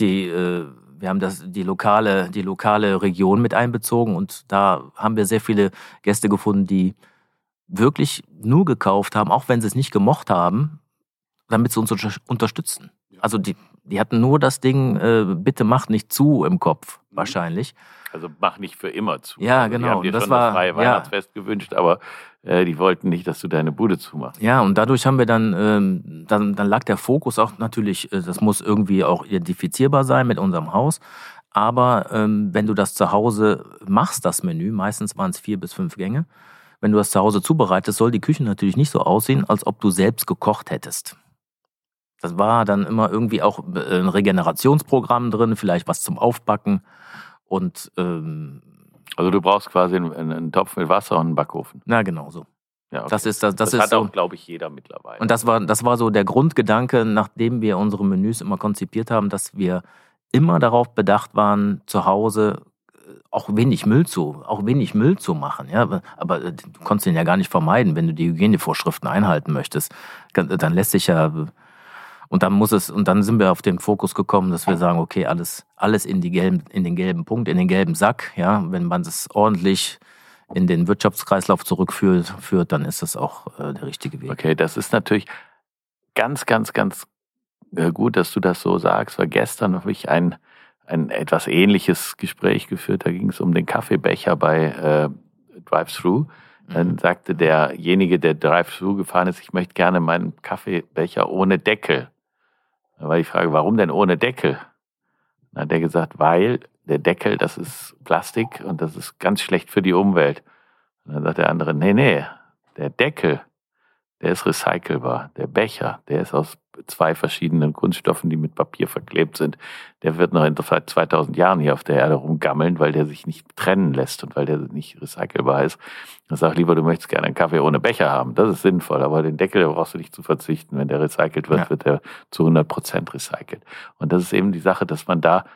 die lokale Region mit einbezogen und da haben wir sehr viele Gäste gefunden, die wirklich nur gekauft haben, auch wenn sie es nicht gemocht haben, damit sie uns unterstützen. Also die hatten nur das Ding, bitte macht nicht zu im Kopf, wahrscheinlich. Also mach nicht für immer zu. Ja, also genau. Die haben dir das schon war das freie Weihnachtsfest gewünscht, aber die wollten nicht, dass du deine Bude zumachst. Ja, und dadurch haben wir dann lag der Fokus auch natürlich, das muss irgendwie auch identifizierbar sein mit unserem Haus. Aber wenn du das zu Hause machst, das Menü, meistens waren es 4 bis 5 Gänge, wenn du das zu Hause zubereitest, soll die Küche natürlich nicht so aussehen, als ob du selbst gekocht hättest. Das war dann immer irgendwie auch ein Regenerationsprogramm drin, vielleicht was zum Aufbacken. Und also du brauchst quasi einen Topf mit Wasser und einen Backofen. Na, genau so. Ja, okay. Das ist hat so, auch, glaube ich, jeder mittlerweile. Und das war so der Grundgedanke, nachdem wir unsere Menüs immer konzipiert haben, dass wir immer darauf bedacht waren, zu Hause auch wenig Müll zu machen. Ja? Aber du konntest den ja gar nicht vermeiden, wenn du die Hygienevorschriften einhalten möchtest. Dann lässt sich ja... Und dann sind wir auf den Fokus gekommen, dass wir sagen, okay, alles in den gelben Punkt, in den gelben Sack. Ja, wenn man das ordentlich in den Wirtschaftskreislauf zurückführt, dann ist das auch der richtige Weg. Okay, das ist natürlich ganz, ganz, ganz gut, dass du das so sagst, weil gestern habe ich ein etwas ähnliches Gespräch geführt. Da ging es um den Kaffeebecher bei Drive-Thru. Dann sagte derjenige, der Drive-Thru gefahren ist, ich möchte gerne meinen Kaffeebecher ohne Deckel. Da war die Frage, warum denn ohne Deckel? Dann hat er gesagt, weil der Deckel, das ist Plastik und das ist ganz schlecht für die Umwelt. Und dann sagt der andere, nee, der Deckel, der ist recycelbar. Der Becher, der ist aus 2 verschiedenen Kunststoffen, die mit Papier verklebt sind. Der wird noch seit 2000 Jahren hier auf der Erde rumgammeln, weil der sich nicht trennen lässt und weil der nicht recycelbar ist. Dann sag lieber, du möchtest gerne einen Kaffee ohne Becher haben. Das ist sinnvoll, aber den Deckel brauchst du nicht zu verzichten. Wenn der recycelt wird, wird der zu 100% recycelt. Und das ist eben die Sache, dass man da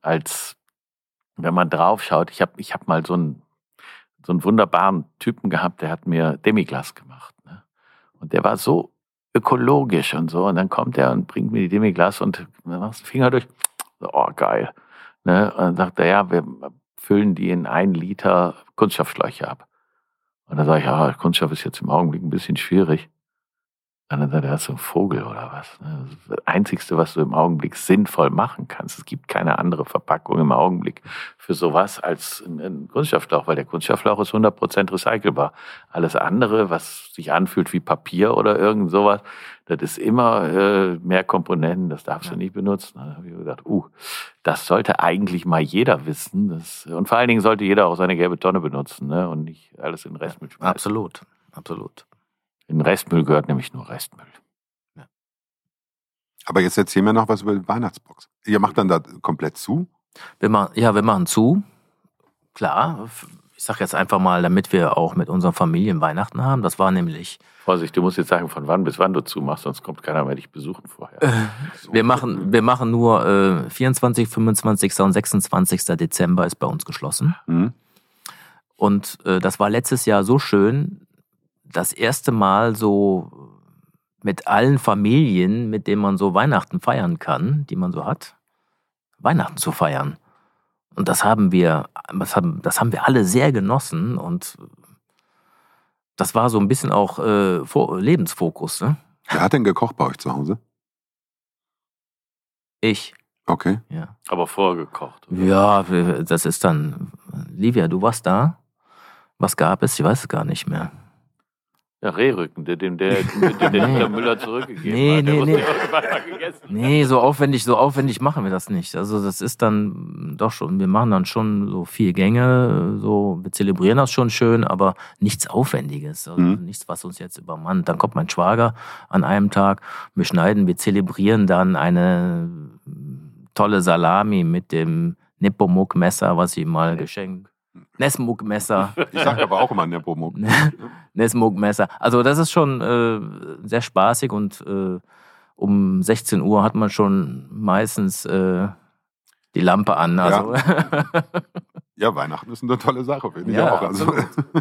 wenn man drauf schaut, ich hab mal so einen wunderbaren Typen gehabt, der hat mir Demi-Glace gemacht. Ne? Und der war so ökologisch und so. Und dann kommt er und bringt mir die Demi-Glace und dann machst du den Finger durch. Oh, geil. Ne? Und dann sagt er, ja, wir füllen die in 1 Liter Kunststoffschläuche ab. Und dann sage ich, ja, Kunststoff ist jetzt im Augenblick ein bisschen schwierig. Dann sagt er, hast du einen Vogel oder was? Das ist das Einzigste, was du im Augenblick sinnvoll machen kannst. Es gibt keine andere Verpackung im Augenblick für sowas als ein Kunststoffschlauch, weil der Kunststoffschlauch ist 100% recycelbar. Alles andere, was sich anfühlt wie Papier oder irgend sowas, das ist immer mehr Komponenten, das darfst du nicht benutzen. Dann habe ich gedacht, das sollte eigentlich mal jeder wissen. Und vor allen Dingen sollte jeder auch seine gelbe Tonne benutzen, ne? Und nicht alles in den Restmüll schmeißen. Absolut, absolut. In den Restmüll gehört nämlich nur Restmüll. Ja. Aber jetzt erzählen wir noch was über die Weihnachtsbox. Ihr macht dann da komplett zu? Wir machen zu. Klar, ich sag jetzt einfach mal, damit wir auch mit unseren Familien Weihnachten haben. Das war nämlich... Vorsicht, du musst jetzt sagen, von wann bis wann du zumachst, sonst kommt keiner mehr dich besuchen vorher. Wir machen nur 24, 25. und 26. Dezember ist bei uns geschlossen. Mhm. Und das war letztes Jahr so schön, das erste Mal so mit allen Familien, mit denen man so Weihnachten feiern kann, die man so hat, Weihnachten zu feiern. Und das haben wir alle sehr genossen und das war so ein bisschen auch Lebensfokus. Ne? Wer hat denn gekocht bei euch zu Hause? Ich. Okay. Ja. Aber vorgekocht. Oder? Ja, das ist dann... Livia, du warst da? Was gab es? Ich weiß es gar nicht mehr. Ja, Rehrücken, den der Müller zurückgegeben hat. Nee. Gegessen. Nee, so aufwendig machen wir das nicht. Also das ist dann doch schon, wir machen dann schon so 4 Gänge, so, wir zelebrieren das schon schön, aber nichts Aufwendiges. Also nichts, was uns jetzt übermannt. Dann kommt mein Schwager an einem Tag, wir zelebrieren dann eine tolle Salami mit dem Nepomuk-Messer, was ich ihm mal geschenkt. Nesmuk-Messer. Ich sag aber auch immer Nepomuk. Nesmuk-Messer. Also das ist schon sehr spaßig und um 16 Uhr hat man schon meistens die Lampe an. Also. Ja, Weihnachten ist eine tolle Sache, finde ich auch. Also.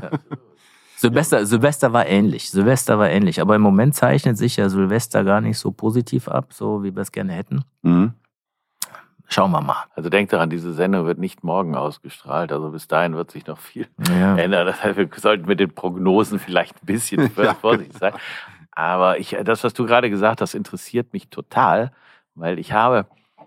Ja. Silvester war ähnlich. Aber im Moment zeichnet sich ja Silvester gar nicht so positiv ab, so wie wir es gerne hätten. Mhm. Schauen wir mal. Also denkt daran, diese Sendung wird nicht morgen ausgestrahlt. Also bis dahin wird sich noch viel ändern. Das heißt, wir sollten mit den Prognosen vielleicht ein bisschen vorsichtig sein. Aber das, was du gerade gesagt hast, interessiert mich total, weil ich habe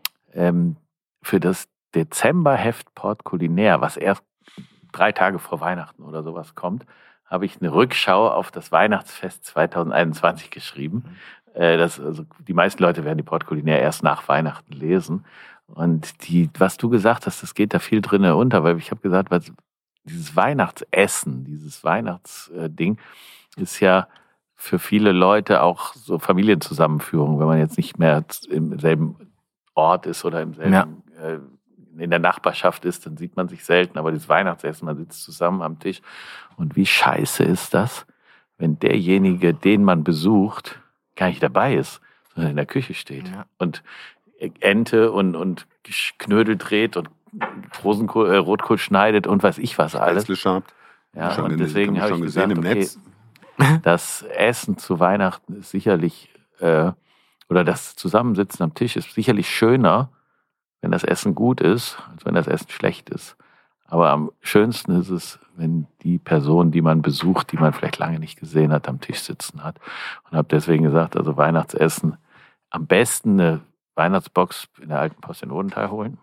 für das Dezemberheft Port Culinaire, was erst 3 Tage vor Weihnachten oder sowas kommt, habe ich eine Rückschau auf das Weihnachtsfest 2021 geschrieben. Also die meisten Leute werden die Port Culinaire erst nach Weihnachten lesen. Und was du gesagt hast, das geht da viel drin unter, weil ich habe gesagt, dieses Weihnachtsessen, dieses Weihnachtsding ist ja für viele Leute auch so Familienzusammenführung, wenn man jetzt nicht mehr im selben Ort ist oder im selben in der Nachbarschaft ist, dann sieht man sich selten, aber dieses Weihnachtsessen, man sitzt zusammen am Tisch. Und wie scheiße ist das, wenn derjenige, den man besucht, gar nicht dabei ist, sondern in der Küche steht und Ente und Knödel dreht und Rotkohl schneidet und weiß ich was alles. Ja, und deswegen habe ich gesagt, im Netz. Das Essen zu Weihnachten ist sicherlich, oder das Zusammensitzen am Tisch ist sicherlich schöner, wenn das Essen gut ist, als wenn das Essen schlecht ist. Aber am schönsten ist es, wenn die Person, die man besucht, die man vielleicht lange nicht gesehen hat, am Tisch sitzen hat. Und habe deswegen gesagt, also Weihnachtsessen, am besten eine Weihnachtsbox in der alten Post in Odenthal holen.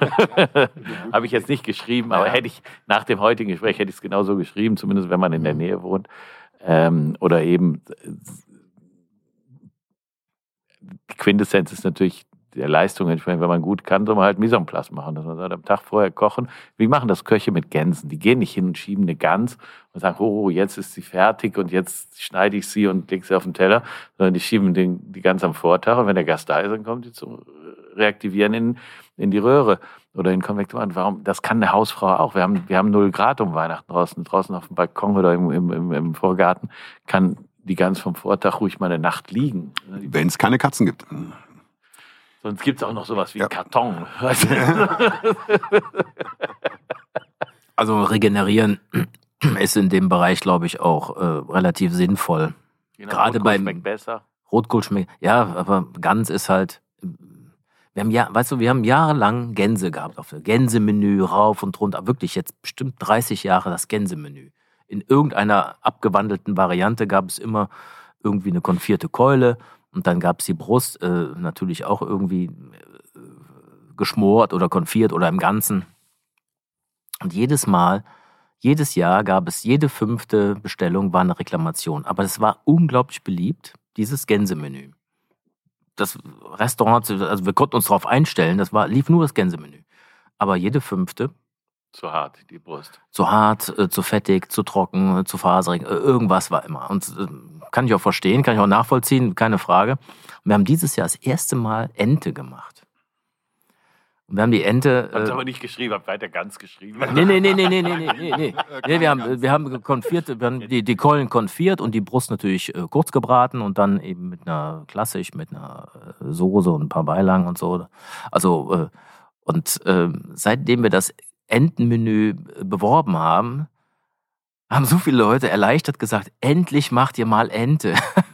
Habe ich jetzt nicht geschrieben, aber hätte ich nach dem heutigen Gespräch hätte ich es genauso geschrieben, zumindest wenn man in der Nähe wohnt. Oder eben die Quintessenz ist natürlich der Leistung entsprechend, wenn man gut kann, soll man halt Mise en place machen, dass man sagt, am Tag vorher kochen. Wie machen das Köche mit Gänsen? Die gehen nicht hin und schieben eine Gans und sagen, oh, jetzt ist sie fertig und jetzt schneide ich sie und lege sie auf den Teller, sondern die schieben die Gans am Vortag und wenn der Gast da ist, dann kommt die zum Reaktivieren in die Röhre oder in den Konvektoren. Warum? Das kann eine Hausfrau auch. Wir haben 0 Grad um Weihnachten draußen auf dem Balkon oder im Vorgarten kann die Gans vom Vortag ruhig mal eine Nacht liegen. Wenn es keine Katzen gibt. Sonst gibt es auch noch sowas wie Karton. Also regenerieren ist in dem Bereich, glaube ich, auch relativ sinnvoll. Genau, gerade Rotkohl schmeckt besser. Rotkohl schmeckt, ja, aber Gans ist halt, wir haben jahrelang Gänse gehabt, auf das Gänsemenü rauf und runter, wirklich jetzt bestimmt 30 Jahre das Gänsemenü. In irgendeiner abgewandelten Variante gab es immer irgendwie eine konfierte Keule und dann gab es die Brust, natürlich auch irgendwie geschmort oder konfiert oder im Ganzen. Und jedes Jahr gab es, jede 5. Bestellung war eine Reklamation. Aber es war unglaublich beliebt, dieses Gänsemenü. Das Restaurant, also wir konnten uns darauf einstellen, lief nur das Gänsemenü. Aber jede 5. Zu hart, die Brust. Zu hart, zu fettig, zu trocken, zu faserig, irgendwas war immer. Und kann ich auch verstehen, kann ich auch nachvollziehen, keine Frage. Und wir haben dieses Jahr das erste Mal Ente gemacht. Und wir haben die Ente. Habt ihr aber nicht geschrieben, habt weiter ganz geschrieben. Nee. Nee, wir haben konfiert, wir haben die Keulen konfiert und die Brust natürlich kurz gebraten und dann eben mit einer Soße und ein paar Beilagen und so. Also, seitdem wir das Entenmenü beworben haben, haben so viele Leute erleichtert gesagt, endlich macht ihr mal Ente.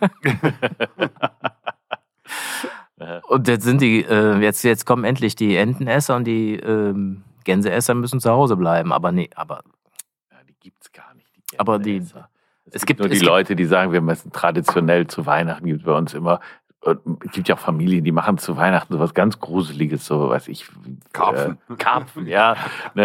Und jetzt sind jetzt kommen endlich die Entenesser und die Gänseesser müssen zu Hause bleiben. Aber nee, die gibt's gar nicht. Aber es gibt nur die Leute, die sagen, wir müssen traditionell zu Weihnachten, gibt es bei uns immer. Es gibt ja auch Familien, die machen zu Weihnachten sowas ganz Gruseliges, so weiß ich. Karpfen, ja.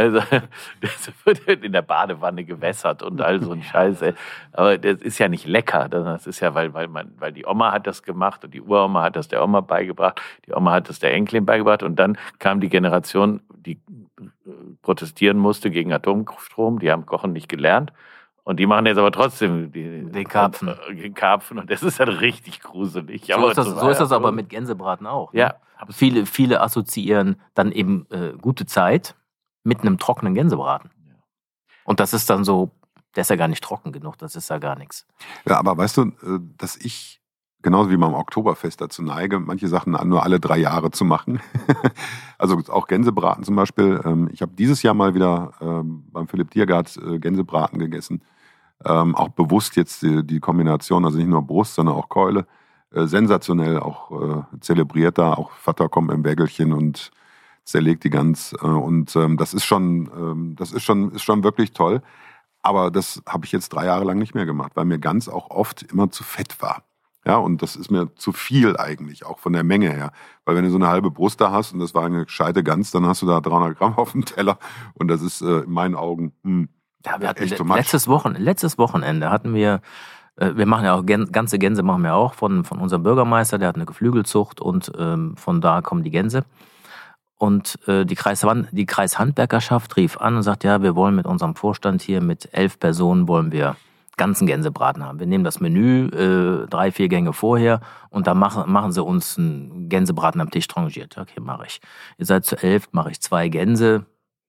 Das wird in der Badewanne gewässert und all so ein Scheiß. Aber das ist ja nicht lecker. Das ist ja, weil die Oma hat das gemacht und die Uroma hat das der Oma beigebracht, die Oma hat das der Enkelin beigebracht und dann kam die Generation, die protestieren musste gegen Atomstrom, die haben Kochen nicht gelernt. Und die machen jetzt aber trotzdem den Karpfen. Und das ist halt richtig gruselig. So ist das aber mit Gänsebraten auch. Ne? Ja. Viele assoziieren dann eben gute Zeit mit einem trockenen Gänsebraten. Und das ist dann so, der ist ja gar nicht trocken genug, das ist ja gar nichts. Ja, aber weißt du, dass ich, genauso wie beim Oktoberfest dazu neige, manche Sachen nur alle 3 Jahre zu machen. Also auch Gänsebraten zum Beispiel. Ich habe dieses Jahr mal wieder beim Philipp Tiergart Gänsebraten gegessen. Auch bewusst jetzt die Kombination, also nicht nur Brust, sondern auch Keule. Sensationell, auch zelebriert da. Auch Vater kommt im Wägelchen und zerlegt die Gans. Und das ist schon wirklich toll. Aber das habe ich jetzt 3 Jahre lang nicht mehr gemacht, weil mir Gans auch oft immer zu fett war. Ja, und das ist mir zu viel eigentlich, auch von der Menge her. Weil wenn du so eine halbe Brust da hast und das war eine gescheite Gans, dann hast du da 300 Gramm auf dem Teller. Und das ist in meinen Augen ja, wir hatten echt letztes Wochenende hatten wir machen ja auch ganze Gänse machen wir auch von unserem Bürgermeister, der hat eine Geflügelzucht und von da kommen die Gänse. Und die Kreishandwerkerschaft rief an und sagt, ja, wir wollen mit unserem Vorstand hier mit 11 Personen wollen wir ganzen Gänsebraten haben. Wir nehmen das Menü 3, 4 Gänge vorher und dann machen sie uns einen Gänsebraten am Tisch trangiert. Okay, mache ich. Ihr seid zu 11, mache ich 2 Gänse.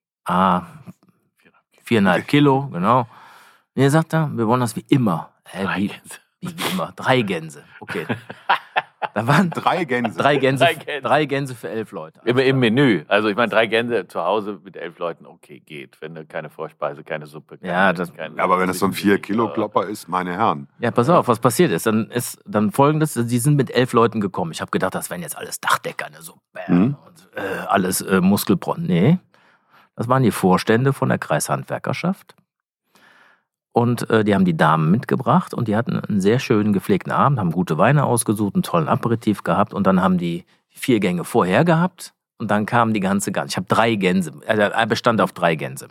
4,5 Kilo, genau. Und ihr sagt da, wir wollen das wie immer. Wie immer. 3 Gänse. Okay. Da waren 3 Gänse. 3 Gänse für 11 Leute. Immer im Menü. Also ich meine, 3 Gänse zu Hause mit 11 Leuten, okay, geht. Wenn du keine Vorspeise, keine Suppe. Aber wenn das so ein 4-Kilo-Klopper ist, meine Herren. Ja, pass auf, was passiert ist. Dann Folgendes, die sind mit 11 Leuten gekommen. Ich habe gedacht, das wären jetzt alles Dachdecker, ne? So und, alles Muskelbronnen. Nee, das waren die Vorstände von der Kreishandwerkerschaft. Und die haben die Damen mitgebracht und die hatten einen sehr schönen gepflegten Abend, haben gute Weine ausgesucht, einen tollen Aperitif gehabt und dann haben die 4 Gänge vorher gehabt und dann kam die ganze Gans. Ich habe 3 Gänse, er bestand auf 3 Gänse.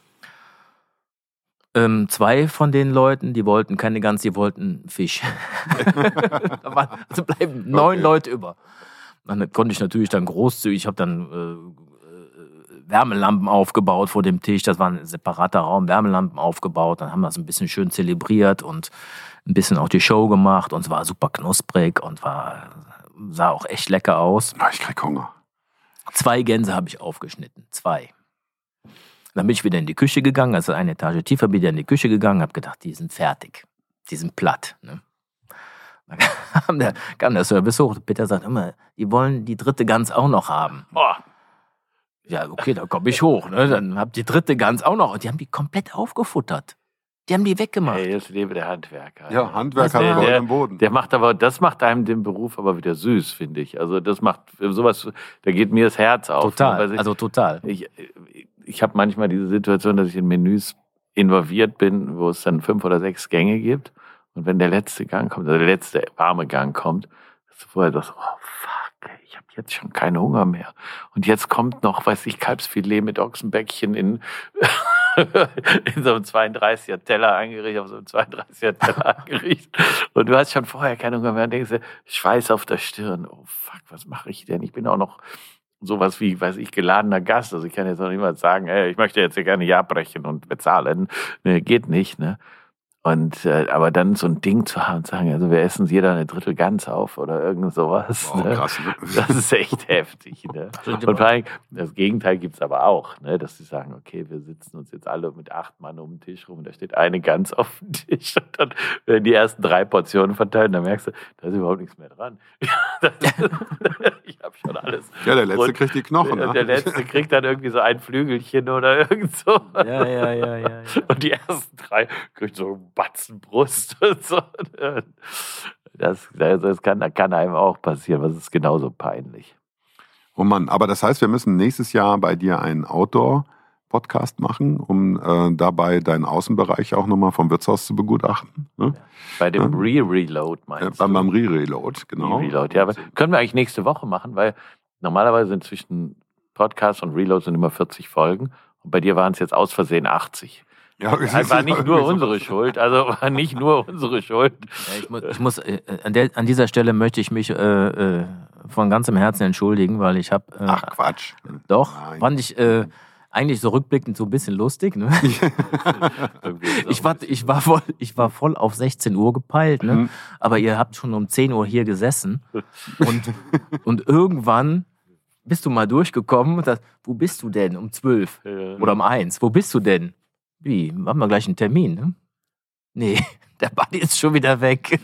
2 von den Leuten, die wollten keine Gans, die wollten Fisch. Also bleiben 9 Leute über. Dann konnte ich natürlich dann großzügig, ich habe dann Wärmelampen aufgebaut vor dem Tisch, das war ein separater Raum, Wärmelampen aufgebaut, dann haben wir das ein bisschen schön zelebriert und ein bisschen auch die Show gemacht und es war super knusprig und sah auch echt lecker aus. Ich krieg Hunger. 2 Gänse habe ich aufgeschnitten, 2. Dann bin ich wieder in die Küche gegangen, also eine Etage tiefer bin ich in die Küche gegangen, habe gedacht, die sind fertig, die sind platt. Ne? Dann kam der Service hoch, Peter sagt immer, die wollen die 3. Gans auch noch haben. Boah. Ja, okay, da komme ich hoch. Ne? Dann hab die 3. Gans auch noch. Und die haben die komplett aufgefuttert. Die haben die weggemacht. Hey, jetzt lebe der Handwerker. Ja, Handwerker hat am Boden. Das macht einem den Beruf aber wieder süß, finde ich. Also das macht sowas, da geht mir das Herz auf. Total, total. Ich habe manchmal diese Situation, dass ich in Menüs involviert bin, wo es dann 5 oder 6 Gänge gibt. Und wenn der letzte Gang kommt, oder der letzte warme Gang kommt, dass du vorher sagst, oh fuck, ich habe jetzt schon keinen Hunger mehr. Und jetzt kommt noch, weiß ich, Kalbsfilet mit Ochsenbäckchen in so einem 32er Teller angerichtet, auf so einem 32er Teller angerichtet. Und du hast schon vorher keinen Hunger mehr und denkst dir, Schweiß auf der Stirn. Oh fuck, was mache ich denn? Ich bin auch noch sowas wie, weiß ich, geladener Gast. Also ich kann jetzt noch niemand sagen, hey, ich möchte jetzt hier gerne hier abbrechen und bezahlen. Ne, geht nicht, ne? Und aber dann so ein Ding zu haben und sagen, also wir essen jeder eine Drittel Gans auf oder irgend sowas. Oh, ne? krass, ne? Das ist echt heftig. Ne? Und vor allem, das Gegenteil gibt's aber auch, ne? Dass sie sagen, okay, wir sitzen uns jetzt alle mit 8 Mann um den Tisch rum und da steht eine Gans auf dem Tisch und dann werden die ersten 3 Portionen verteilt und dann merkst du, da ist überhaupt nichts mehr dran. Ich habe schon alles. Ja, der Letzte kriegt die Knochen. Und der Letzte kriegt dann irgendwie so ein Flügelchen oder irgend so. Ja. Und die ersten 3 kriegen so einen Batzen Brust und so. Das kann einem auch passieren, aber es ist genauso peinlich. Oh Mann, aber das heißt, wir müssen nächstes Jahr bei dir einen Outdoor-Podcast machen, um dabei deinen Außenbereich auch nochmal vom Wirtshaus zu begutachten. Ne? Bei dem Re-Reload meinst du? Beim Re-Reload, genau. Re-Reload, ja, aber können wir eigentlich nächste Woche machen, weil normalerweise sind zwischen Podcast und Reload sind immer 40 Folgen und bei dir waren es jetzt aus Versehen 80. Ja, Das war nicht nur unsere Schuld, Ja, ich muss an dieser Stelle möchte ich mich von ganzem Herzen entschuldigen, weil ich habe Ach, Quatsch. doch, Nein. fand ich eigentlich so rückblickend so ein bisschen lustig. Ne? Ich war voll auf 16 Uhr gepeilt, ne? Aber ihr habt schon um 10 Uhr hier gesessen und irgendwann bist du mal durchgekommen und sagst, wo bist du denn um 12 oder um 1? Wo bist du denn? Wie? Haben wir gleich einen Termin, ne? Nee, der Buddy ist schon wieder weg.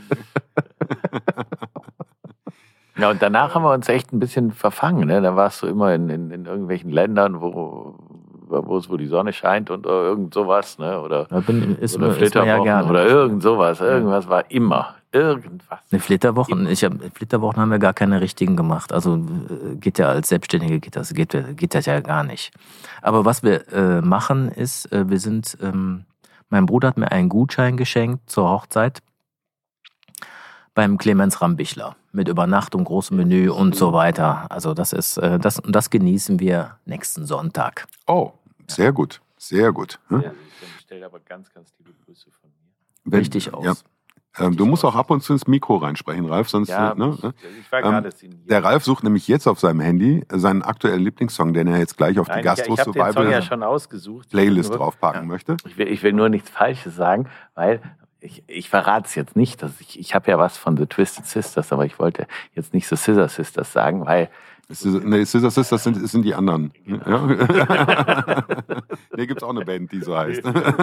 Ja, und danach haben wir uns echt ein bisschen verfangen. Ne? Da warst du immer in irgendwelchen Ländern, wo die Sonne scheint und irgend sowas. Ne? Oder Flitterwochen ja oder irgend sowas. Irgendwas war immer. Irgendwas. Flitterwochen haben wir gar keine richtigen gemacht. Also geht ja als Selbstständige geht das ja gar nicht. Aber was wir machen ist, mein Bruder hat mir einen Gutschein geschenkt zur Hochzeit beim Clemens Rambichler mit Übernachtung, großem Menü und so weiter. Also das genießen wir nächsten Sonntag. Oh, sehr gut, sehr gut. Ja, ich stelle aber ganz, ganz liebe Grüße von mir. Richtig aus. Ja. Du musst auch ab und zu ins Mikro reinsprechen, Ralf, sonst... Ja, ich war gerade der Ralf sucht nämlich jetzt auf seinem Handy seinen aktuellen Lieblingssong, den er jetzt gleich auf die Gastro Ich habe den Song ja schon ausgesucht. Playlist draufpacken möchte. Ich will nur nichts Falsches sagen, weil ich verrate es jetzt nicht. Dass ich habe ja was von The Twisted Sisters, aber ich wollte jetzt nicht so Scissor Sisters sagen, weil... Scissor Sisters sind die anderen. Genau. Ja? Nee, gibt es auch eine Band, die so heißt.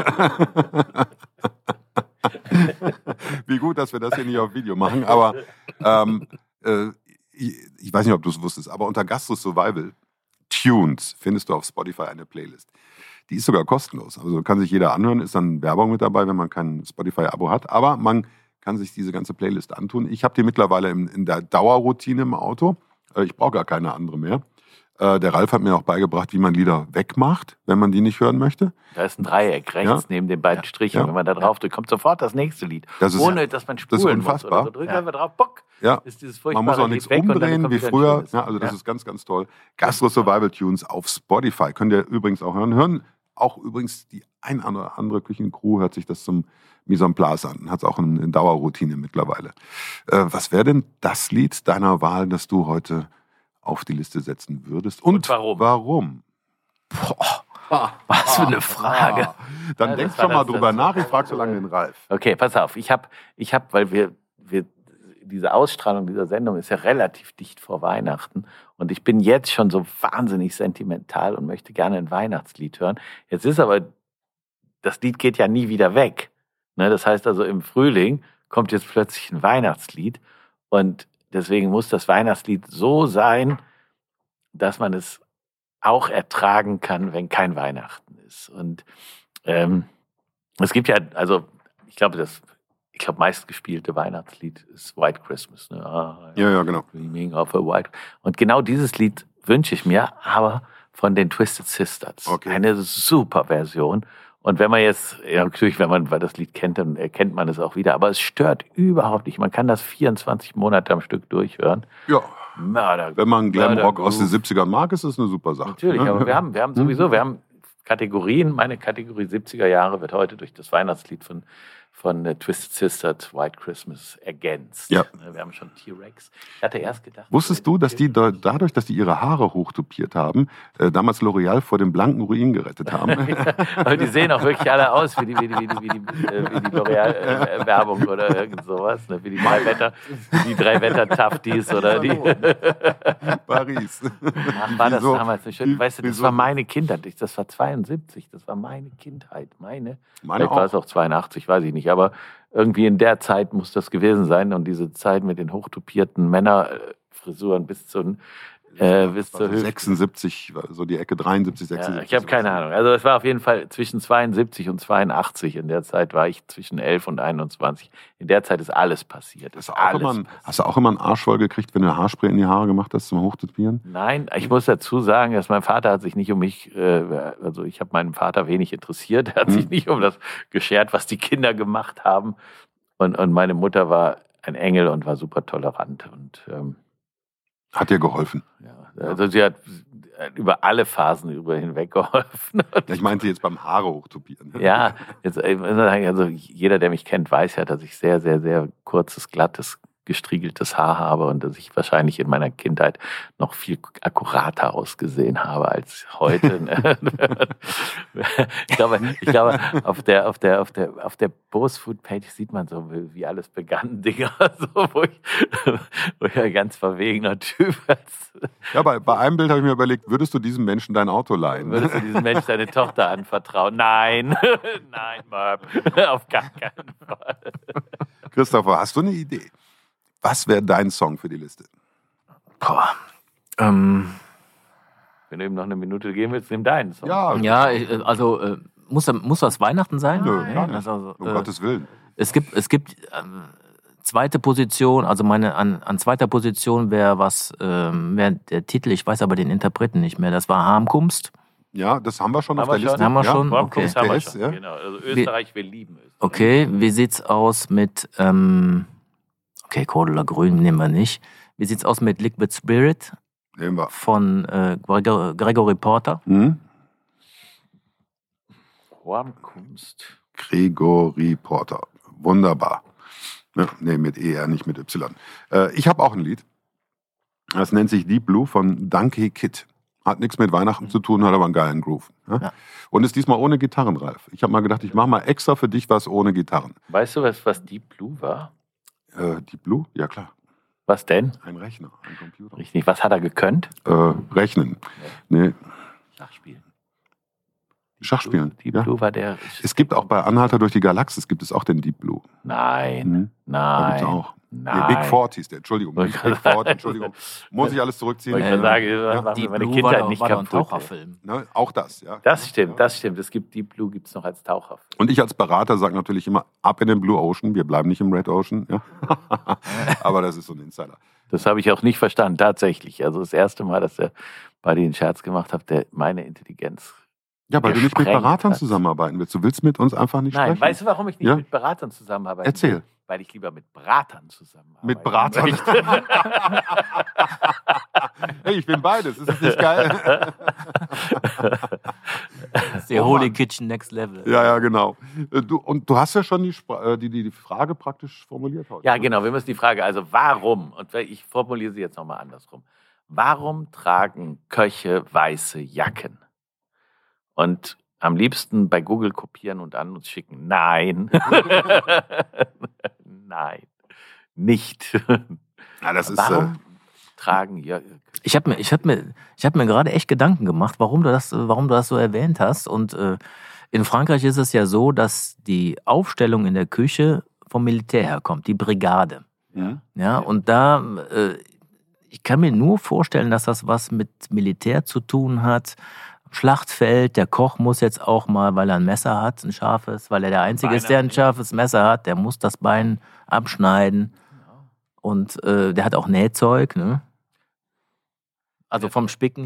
Wie gut, dass wir das hier nicht auf Video machen, aber ich weiß nicht, ob du es wusstest, aber unter Gastro Survival Tunes findest du auf Spotify eine Playlist. Die ist sogar kostenlos, also kann sich jeder anhören, ist dann Werbung mit dabei, wenn man kein Spotify-Abo hat, aber man kann sich diese ganze Playlist antun. Ich habe die mittlerweile in der Dauerroutine im Auto, ich brauche gar keine andere mehr. Der Ralf hat mir auch beigebracht, wie man Lieder wegmacht, wenn man die nicht hören möchte. Da ist ein Dreieck rechts neben den beiden Strichen. Ja. Wenn man da drauf drückt, kommt sofort das nächste Lied. Ohne, dass man spulen das ist unfassbar. muss. Oder so. Drückt einfach drauf, bock, ist dieses furchtbare man muss auch Lied nichts weg und dann umdrehen kommt wie wieder ein früher. schönes. Ja, also das ist ganz, ganz toll. Gastro Survival Tunes auf Spotify. Könnt ihr übrigens auch hören. Hören auch übrigens die ein oder andere Küchencrew hört sich das zum Mise en place an. Hat es auch eine Dauerroutine mittlerweile. Was wäre denn das Lied deiner Wahl, das du heute auf die Liste setzen würdest? Und warum? Boah, was für eine Frage. Dann Ja, denk das schon war mal das- drüber das- nach. Ich frage so lange den Ralf. Okay, pass auf. Ich hab, weil wir diese Ausstrahlung dieser Sendung ist ja relativ dicht vor Weihnachten und ich bin jetzt schon so wahnsinnig sentimental und möchte gerne ein Weihnachtslied hören. Jetzt ist aber, das Lied geht ja nie wieder weg. Ne? Das heißt also, im Frühling kommt jetzt plötzlich ein Weihnachtslied und deswegen muss das Weihnachtslied so sein, dass man es auch ertragen kann, wenn kein Weihnachten ist. Und es gibt ja, also ich glaube, meistgespielte Weihnachtslied ist White Christmas. Ne? Ja, genau. Dreaming of a White. Und genau dieses Lied wünsche ich mir, aber von den Twisted Sisters. Okay. Eine super Version. Und wenn man jetzt, ja, natürlich, wenn man das Lied kennt, dann erkennt man es auch wieder. Aber es stört überhaupt nicht. Man kann das 24 Monate am Stück durchhören. Ja. Mörder. Wenn man Glamrock aus den 70ern mag, ist das eine super Sache. Natürlich, aber wir haben Kategorien. Meine Kategorie 70er Jahre wird heute durch das Weihnachtslied von Twisted Sister, White Christmas ergänzt. Ja. Wir haben schon T-Rex. Ich hatte erst gedacht... Wusstest du, dass die dadurch, dass die ihre Haare hochtopiert haben, damals L'Oreal vor dem blanken Ruin gerettet haben? Aber die sehen auch wirklich alle aus wie die L'Oreal-Werbung oder irgend sowas. Ne? Wie die drei Wetter-Taftis oder die... Paris. Ach, war das damals so schön? Weißt du, das war meine Kindheit. Das war 72. Das war meine Kindheit. Vielleicht war es auch 82, weiß ich nicht. Aber irgendwie in der Zeit muss das gewesen sein. Und diese Zeit mit den hochtopierten Männerfrisuren bis zur 76, so die Ecke 73, 76. Ja, ich habe keine Ahnung. Also es war auf jeden Fall zwischen 72 und 82. In der Zeit war ich zwischen 11 und 21. In der Zeit ist alles passiert. Hast du auch immer einen Arsch voll gekriegt, wenn du Haarspray in die Haare gemacht hast zum Hochtopieren? Nein, ich muss dazu sagen, dass mein Vater hat sich nicht um mich, also ich habe meinen Vater wenig interessiert. Er hat sich nicht um das geschert, was die Kinder gemacht haben. Und meine Mutter war ein Engel und war super tolerant. Und hat dir geholfen? Ja, also sie hat über alle Phasen hinweg geholfen. Ich meinte jetzt beim Haare hochtopieren. Ja, also jeder, der mich kennt, weiß ja, dass ich sehr, sehr, sehr kurzes, glattes, gestriegeltes Haar habe und dass ich wahrscheinlich in meiner Kindheit noch viel akkurater ausgesehen habe als heute. Ich glaube, auf der Bose-Food-Page sieht man so, wie alles begann, Dinger, so, wo ich ein ganz verwegener Typ bin. Ja, bei einem Bild habe ich mir überlegt, würdest du diesem Menschen dein Auto leihen? Würdest du diesem Menschen deine Tochter anvertrauen? Nein, nein, Merb, auf gar keinen Fall. Christopher, hast du eine Idee? Was wäre dein Song für die Liste? Wenn du ihm noch eine Minute geben willst, nimm deinen Song. Ja, also muss das Weihnachten sein? Nö, gar nicht. Also, um Gottes Willen. Es gibt zweite Position, also an zweiter Position wäre der Titel, ich weiß aber den Interpreten nicht mehr, das war Harmkumst. Ja, das haben wir schon auf der Liste. Haben wir schon? Okay. Haben wir schon. Ja. Genau. Also Österreich, wir lieben Österreich. Okay, wie sieht's aus mit Cordula Grün nehmen wir nicht. Wie sieht's aus mit Liquid Spirit? Nehmen wir. Von Gregory Porter. Harmkumst. Gregory Porter. Wunderbar. Nee, mit ER, nicht mit Y. Ich habe auch ein Lied. Das nennt sich Deep Blue von Donkey Kid. Hat nichts mit Weihnachten zu tun, hat aber einen geilen Groove. Ja? Und ist diesmal ohne Gitarren, Ralf. Ich habe mal gedacht, ich mache mal extra für dich was ohne Gitarren. Weißt du, was Deep Blue war? Deep Blue? Ja, klar. Was denn? Ein Rechner, ein Computer. Richtig. Was hat er gekönnt? Rechnen. Nee. Schachspielen. Deep Blue war der... Es gibt auch bei Anhalter durch die Galaxis gibt es auch den Deep Blue. Nein. Da gibt's auch. Nee, Big 40 hieß der. Entschuldigung. Big 40, Entschuldigung. Muss ich alles zurückziehen? Ich sagen, Deep meine Blue Kindheit war nicht doch ein kaputt. Taucherfilm. Ne, auch das, ja. Das stimmt. Es gibt Deep Blue, gibt es noch als Taucherfilm. Und ich als Berater sage natürlich immer, ab in den Blue Ocean, wir bleiben nicht im Red Ocean. Ja. Aber das ist so ein Insider. Das habe ich auch nicht verstanden, tatsächlich. Also das erste Mal, dass der bei dir einen Scherz gemacht hat, der meine Intelligenz... Ja, weil du nicht mit Beratern hat. zusammenarbeiten willst. Du willst mit uns einfach nicht sprechen. Nein, weißt du, warum ich nicht mit Beratern zusammenarbeite? Erzähl. Weil ich lieber mit Beratern zusammenarbeite. Mit Beratern? Hey, ich bin beides. Ist das nicht geil? Das ist der Holy Kitchen Next Level. Ja, genau. Du hast ja schon die Frage praktisch formuliert heute. Ja, genau. Wir müssen die Frage, also warum, und ich formuliere sie jetzt nochmal andersrum. Warum tragen Köche weiße Jacken? Und am liebsten bei Google kopieren und an uns schicken. Nein. Nein. Nicht. Ja, das ist, warum tragen ja. Ich hab mir gerade echt Gedanken gemacht, warum du das so erwähnt hast. Und in Frankreich ist es ja so, dass die Aufstellung in der Küche vom Militär herkommt, die Brigade. Ja, und da, ich kann mir nur vorstellen, dass das was mit Militär zu tun hat. Schlachtfeld, der Koch muss jetzt auch mal, weil er ein Messer hat, ein scharfes, weil er der Einzige ist, der ein scharfes Messer hat, der muss das Bein abschneiden. Und der hat auch Nähzeug, ne? Also vom Spicken her.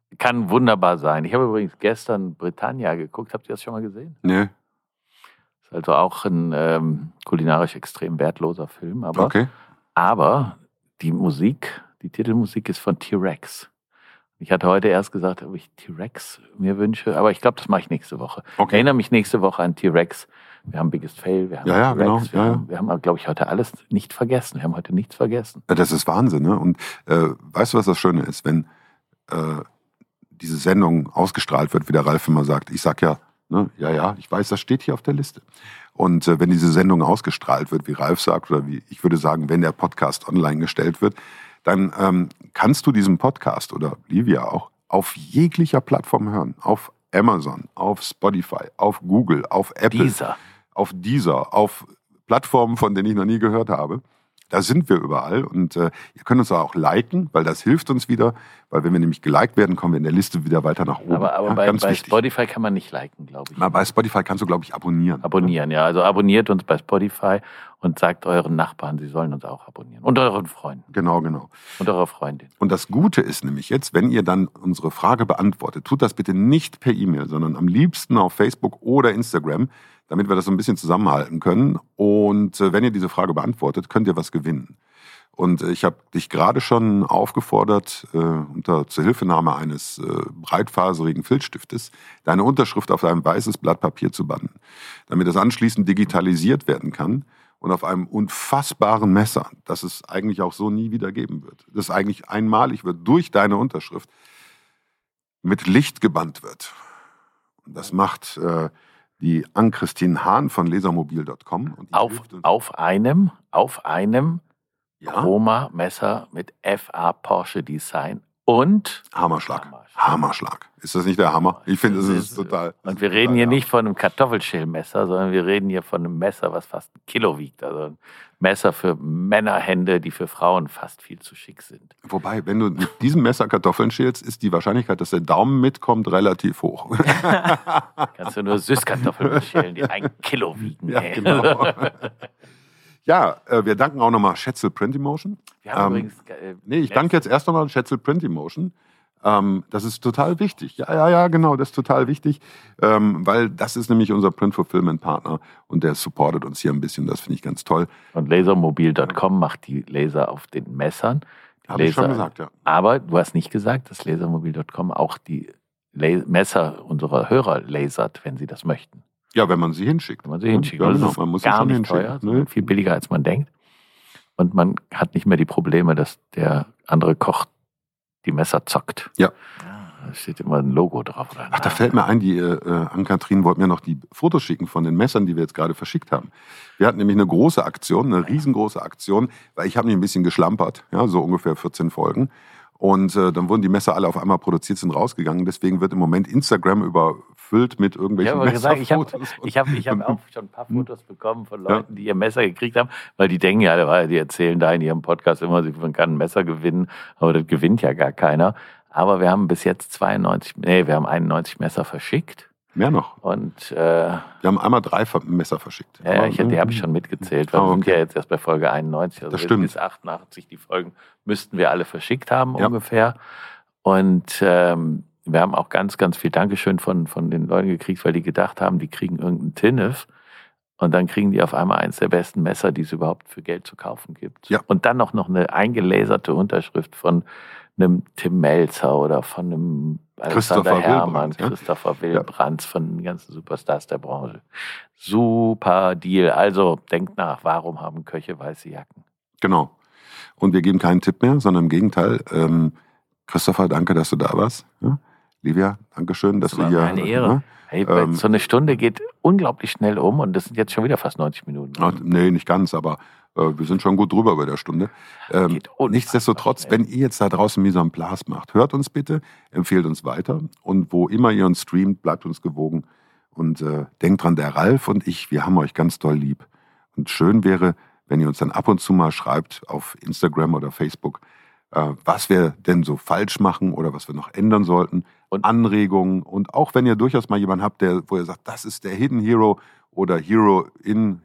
kann wunderbar sein. Ich habe übrigens gestern Britannia geguckt. Habt ihr das schon mal gesehen? Nee. Ist also auch ein kulinarisch extrem wertloser Film. Okay. Aber die Musik, die Titelmusik ist von T-Rex. Ich hatte heute erst gesagt, ob ich T-Rex mir wünsche, aber ich glaube, das mache ich nächste Woche. Okay. Ich erinnere mich nächste Woche an T-Rex. Wir haben Biggest Fail, wir haben T-Rex, genau. wir haben, glaube ich, heute alles nicht vergessen. Wir haben heute nichts vergessen. Das ist Wahnsinn, ne? Und weißt du, was das Schöne ist? Wenn diese Sendung ausgestrahlt wird, wie der Ralf immer sagt, ich sag ja, ne, ja, ich weiß, das steht hier auf der Liste. Und wenn diese Sendung ausgestrahlt wird, wie Ralf sagt, oder wie ich würde sagen, wenn der Podcast online gestellt wird, dann kannst du diesen Podcast oder Livia auch auf jeglicher Plattform hören. Auf Amazon, auf Spotify, auf Google, auf Apple, auf Deezer, auf Plattformen, von denen ich noch nie gehört habe. Da sind wir überall und ihr könnt uns auch liken, weil das hilft uns wieder, weil wenn wir nämlich geliked werden, kommen wir in der Liste wieder weiter nach oben. Aber bei Spotify kann man nicht liken, glaube ich. Bei Spotify kannst du, glaube ich, abonnieren. Abonnieren, ja. Also abonniert uns bei Spotify und sagt euren Nachbarn, sie sollen uns auch abonnieren. Und euren Freunden. Genau. Und eurer Freundin. Und das Gute ist nämlich jetzt, wenn ihr dann unsere Frage beantwortet, tut das bitte nicht per E-Mail, sondern am liebsten auf Facebook oder Instagram, damit wir das so ein bisschen zusammenhalten können. Und wenn ihr diese Frage beantwortet, könnt ihr was gewinnen. Und ich habe dich gerade schon aufgefordert, unter Zuhilfenahme eines breitfaserigen Filzstiftes deine Unterschrift auf ein weißes Blatt Papier zu bannen, damit es anschließend digitalisiert werden kann und auf einem unfassbaren Messer, das es eigentlich auch so nie wieder geben wird. Das eigentlich einmalig wird, durch deine Unterschrift mit Licht gebannt wird. Und das macht die Ann-Christine Hahn von lasermobil.com. Auf einem Chroma-Messer mit FA Porsche Design und Hammerschlag. Ist das nicht der Hammer? Ich finde, das ist total. Und wir reden hier nicht von einem Kartoffelschälmesser, sondern wir reden hier von einem Messer, was fast 1 Kilo wiegt. Also ein Messer für Männerhände, die für Frauen fast viel zu schick sind. Wobei, wenn du mit diesem Messer Kartoffeln schälst, ist die Wahrscheinlichkeit, dass der Daumen mitkommt, relativ hoch. Kannst du nur Süßkartoffeln schälen, die 1 Kilo wiegen. Ja, genau. Ja, wir danken auch nochmal Schätzel Print Emotion. Wir haben übrigens, ich danke jetzt erst nochmal Schätzel Print Emotion. Das ist total wichtig. Ja, genau, das ist total wichtig, weil das ist nämlich unser Print-Fulfillment-Partner und der supportet uns hier ein bisschen, das finde ich ganz toll. Und lasermobil.com macht die Laser auf den Messern. Habe ich schon gesagt, ja. Aber du hast nicht gesagt, dass lasermobil.com auch die Messer unserer Hörer lasert, wenn sie das möchten. Ja, wenn man sie hinschickt. Ja, genau. Man muss gar sie schon nicht teuer, sondern viel billiger, als man denkt. Und man hat nicht mehr die Probleme, dass der andere Koch die Messer zockt. Ja. Da steht immer ein Logo drauf. Ach, da fällt mir ein, die Ann-Kathrin wollte mir noch die Fotos schicken von den Messern, die wir jetzt gerade verschickt haben. Wir hatten nämlich eine große Aktion, eine riesengroße Aktion, weil ich habe mich ein bisschen geschlampert, ja, so ungefähr 14 Folgen. Und dann wurden die Messer alle auf einmal produziert, sind rausgegangen. Deswegen wird im Moment Instagram überfüllt mit irgendwelchen Messerfotos. Ich hab auch schon ein paar Fotos bekommen von Leuten, die ihr Messer gekriegt haben, weil die denken ja, die erzählen da in ihrem Podcast immer, man kann ein Messer gewinnen, aber das gewinnt ja gar keiner. Aber wir haben bis jetzt 91 Messer verschickt. Mehr noch. Und wir haben einmal 3 Messer verschickt. Ja, die habe ich schon mitgezählt, weil wir sind ja jetzt erst bei Folge 91. Also das stimmt. Bis 88 die Folgen müssten wir alle verschickt haben ungefähr. Und wir haben auch ganz, ganz viel Dankeschön von den Leuten gekriegt, weil die gedacht haben, die kriegen irgendeinen Tinnef. Und dann kriegen die auf einmal eins der besten Messer, die es überhaupt für Geld zu kaufen gibt. Ja. Und dann noch eine eingelaserte Unterschrift von einem Tim Melzer oder von einem Alexander Herrmann, Christopher Wilbrandt, von den ganzen Superstars der Branche. Super Deal. Also denkt nach, warum haben Köche weiße Jacken? Genau. Und wir geben keinen Tipp mehr, sondern im Gegenteil. Christopher, danke, dass du da warst. Ja? Livia, danke schön, dass du hier... Eine Ehre. Hey, so eine Stunde geht unglaublich schnell um und das sind jetzt schon wieder fast 90 Minuten. Nee, nicht ganz, aber wir sind schon gut drüber bei der Stunde. Nichtsdestotrotz, wenn ihr jetzt da draußen Mise en Place macht, hört uns bitte, empfehlt uns weiter und wo immer ihr uns streamt, bleibt uns gewogen und denkt dran, der Ralf und ich, wir haben euch ganz doll lieb. Und schön wäre, wenn ihr uns dann ab und zu mal schreibt auf Instagram oder Facebook, was wir denn so falsch machen oder was wir noch ändern sollten, und Anregungen und auch wenn ihr durchaus mal jemanden habt, wo ihr sagt, das ist der Hidden Hero oder Heroin,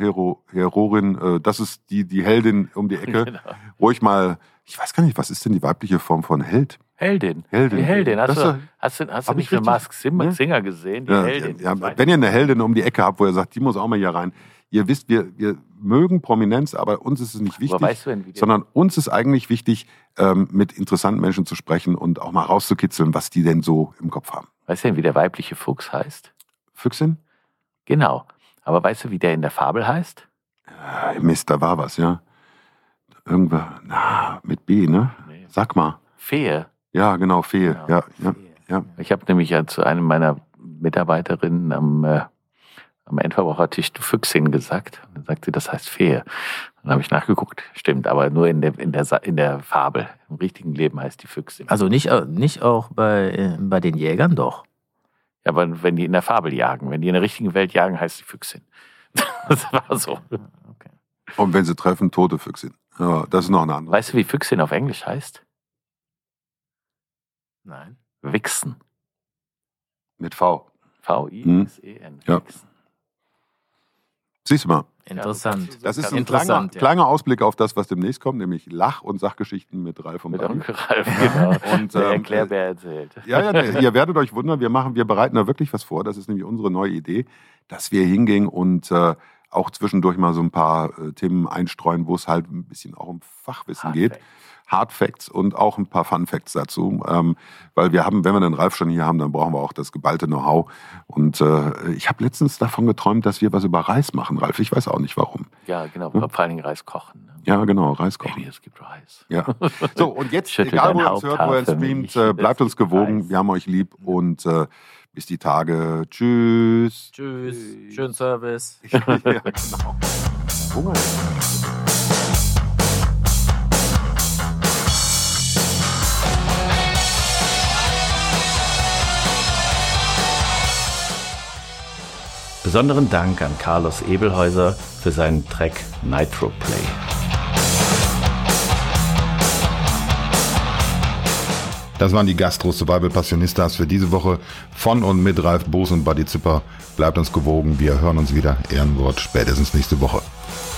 das ist die Heldin um die Ecke, Genau. Ruhig mal, ich weiß gar nicht, was ist denn die weibliche Form von Held? Heldin. Heldin. Die Heldin. Hast du hab nicht ich für richtig- Masked Ne? Singer gesehen? Die Ja, Heldin. ja, wenn ihr eine Heldin um die Ecke habt, wo ihr sagt, die muss auch mal hier rein. Ihr wisst, wir mögen Prominenz, aber uns ist es nicht wichtig, weißt du denn, wie der- sondern uns ist eigentlich wichtig, mit interessanten Menschen zu sprechen und auch mal rauszukitzeln, was die denn so im Kopf haben. Weißt du denn, wie der weibliche Fuchs heißt? Füchsin? Genau. Aber weißt du, wie der in der Fabel heißt? Mist, da war was, ja. Irgendwer, mit B, ne? Nee. Sag mal. Fee. Ja, genau, Fee. Genau, Ja. Fee. Ich habe nämlich ja zu einem meiner Mitarbeiterinnen am Endverbrauchertisch du Füchsin gesagt. Und dann sagt sie, das heißt Fee. Dann habe ich nachgeguckt. Stimmt, aber nur in der Fabel. Im richtigen Leben heißt die Füchsin. Also nicht auch bei den Jägern, doch. Ja, aber wenn die in der Fabel jagen, wenn die in der richtigen Welt jagen, heißt die Füchsin. Das war so. Okay. Und wenn sie treffen, tote Füchsin. Ja, das ist noch eine andere. Weißt du, wie Füchsin auf Englisch heißt? Nein. Wichsen. Mit V. V-I-X-E-N. Ja. Wichsen. Siehst du mal. Interessant. Das ist ein Interessant, kleiner Ausblick auf das, was demnächst kommt, nämlich Lach- und Sachgeschichten mit Ralf und Mit Bambi. Onkel Ralf, genau. Und, Der Erklärbär erzählt. Ja, ihr werdet euch wundern, wir bereiten da wirklich was vor. Das ist nämlich unsere neue Idee, dass wir hingehen und auch zwischendurch mal so ein paar Themen einstreuen, wo es halt ein bisschen auch um Fachwissen geht. Hard Facts und auch ein paar Fun Facts dazu. Weil wir haben, wenn wir den Ralf schon hier haben, dann brauchen wir auch das geballte Know-how. Und ich habe letztens davon geträumt, dass wir was über Reis machen, Ralf. Ich weiß auch nicht warum. Ja, genau. Vor allen Dingen Reis kochen. Ne? Ja, genau, Reis kochen. Baby, es gibt Reis. Ja. So, und jetzt, Schüttelt egal wo dein ihr uns hört, wo ihr Haupthaar für streamt, mich. bleibt uns Es gibt gewogen. Reis. Wir haben euch lieb und bis die Tage. Tschüss. Tschüss. Schönen Service. Ja, genau. Hunger. Besonderen Dank an Carlos Ebelhäuser für seinen Track Nitro Play. Das waren die Gastro-Survival-Passionistas für diese Woche von und mit Ralf Boos und Buddy Zipper. Bleibt uns gewogen, wir hören uns wieder. Ehrenwort, spätestens nächste Woche.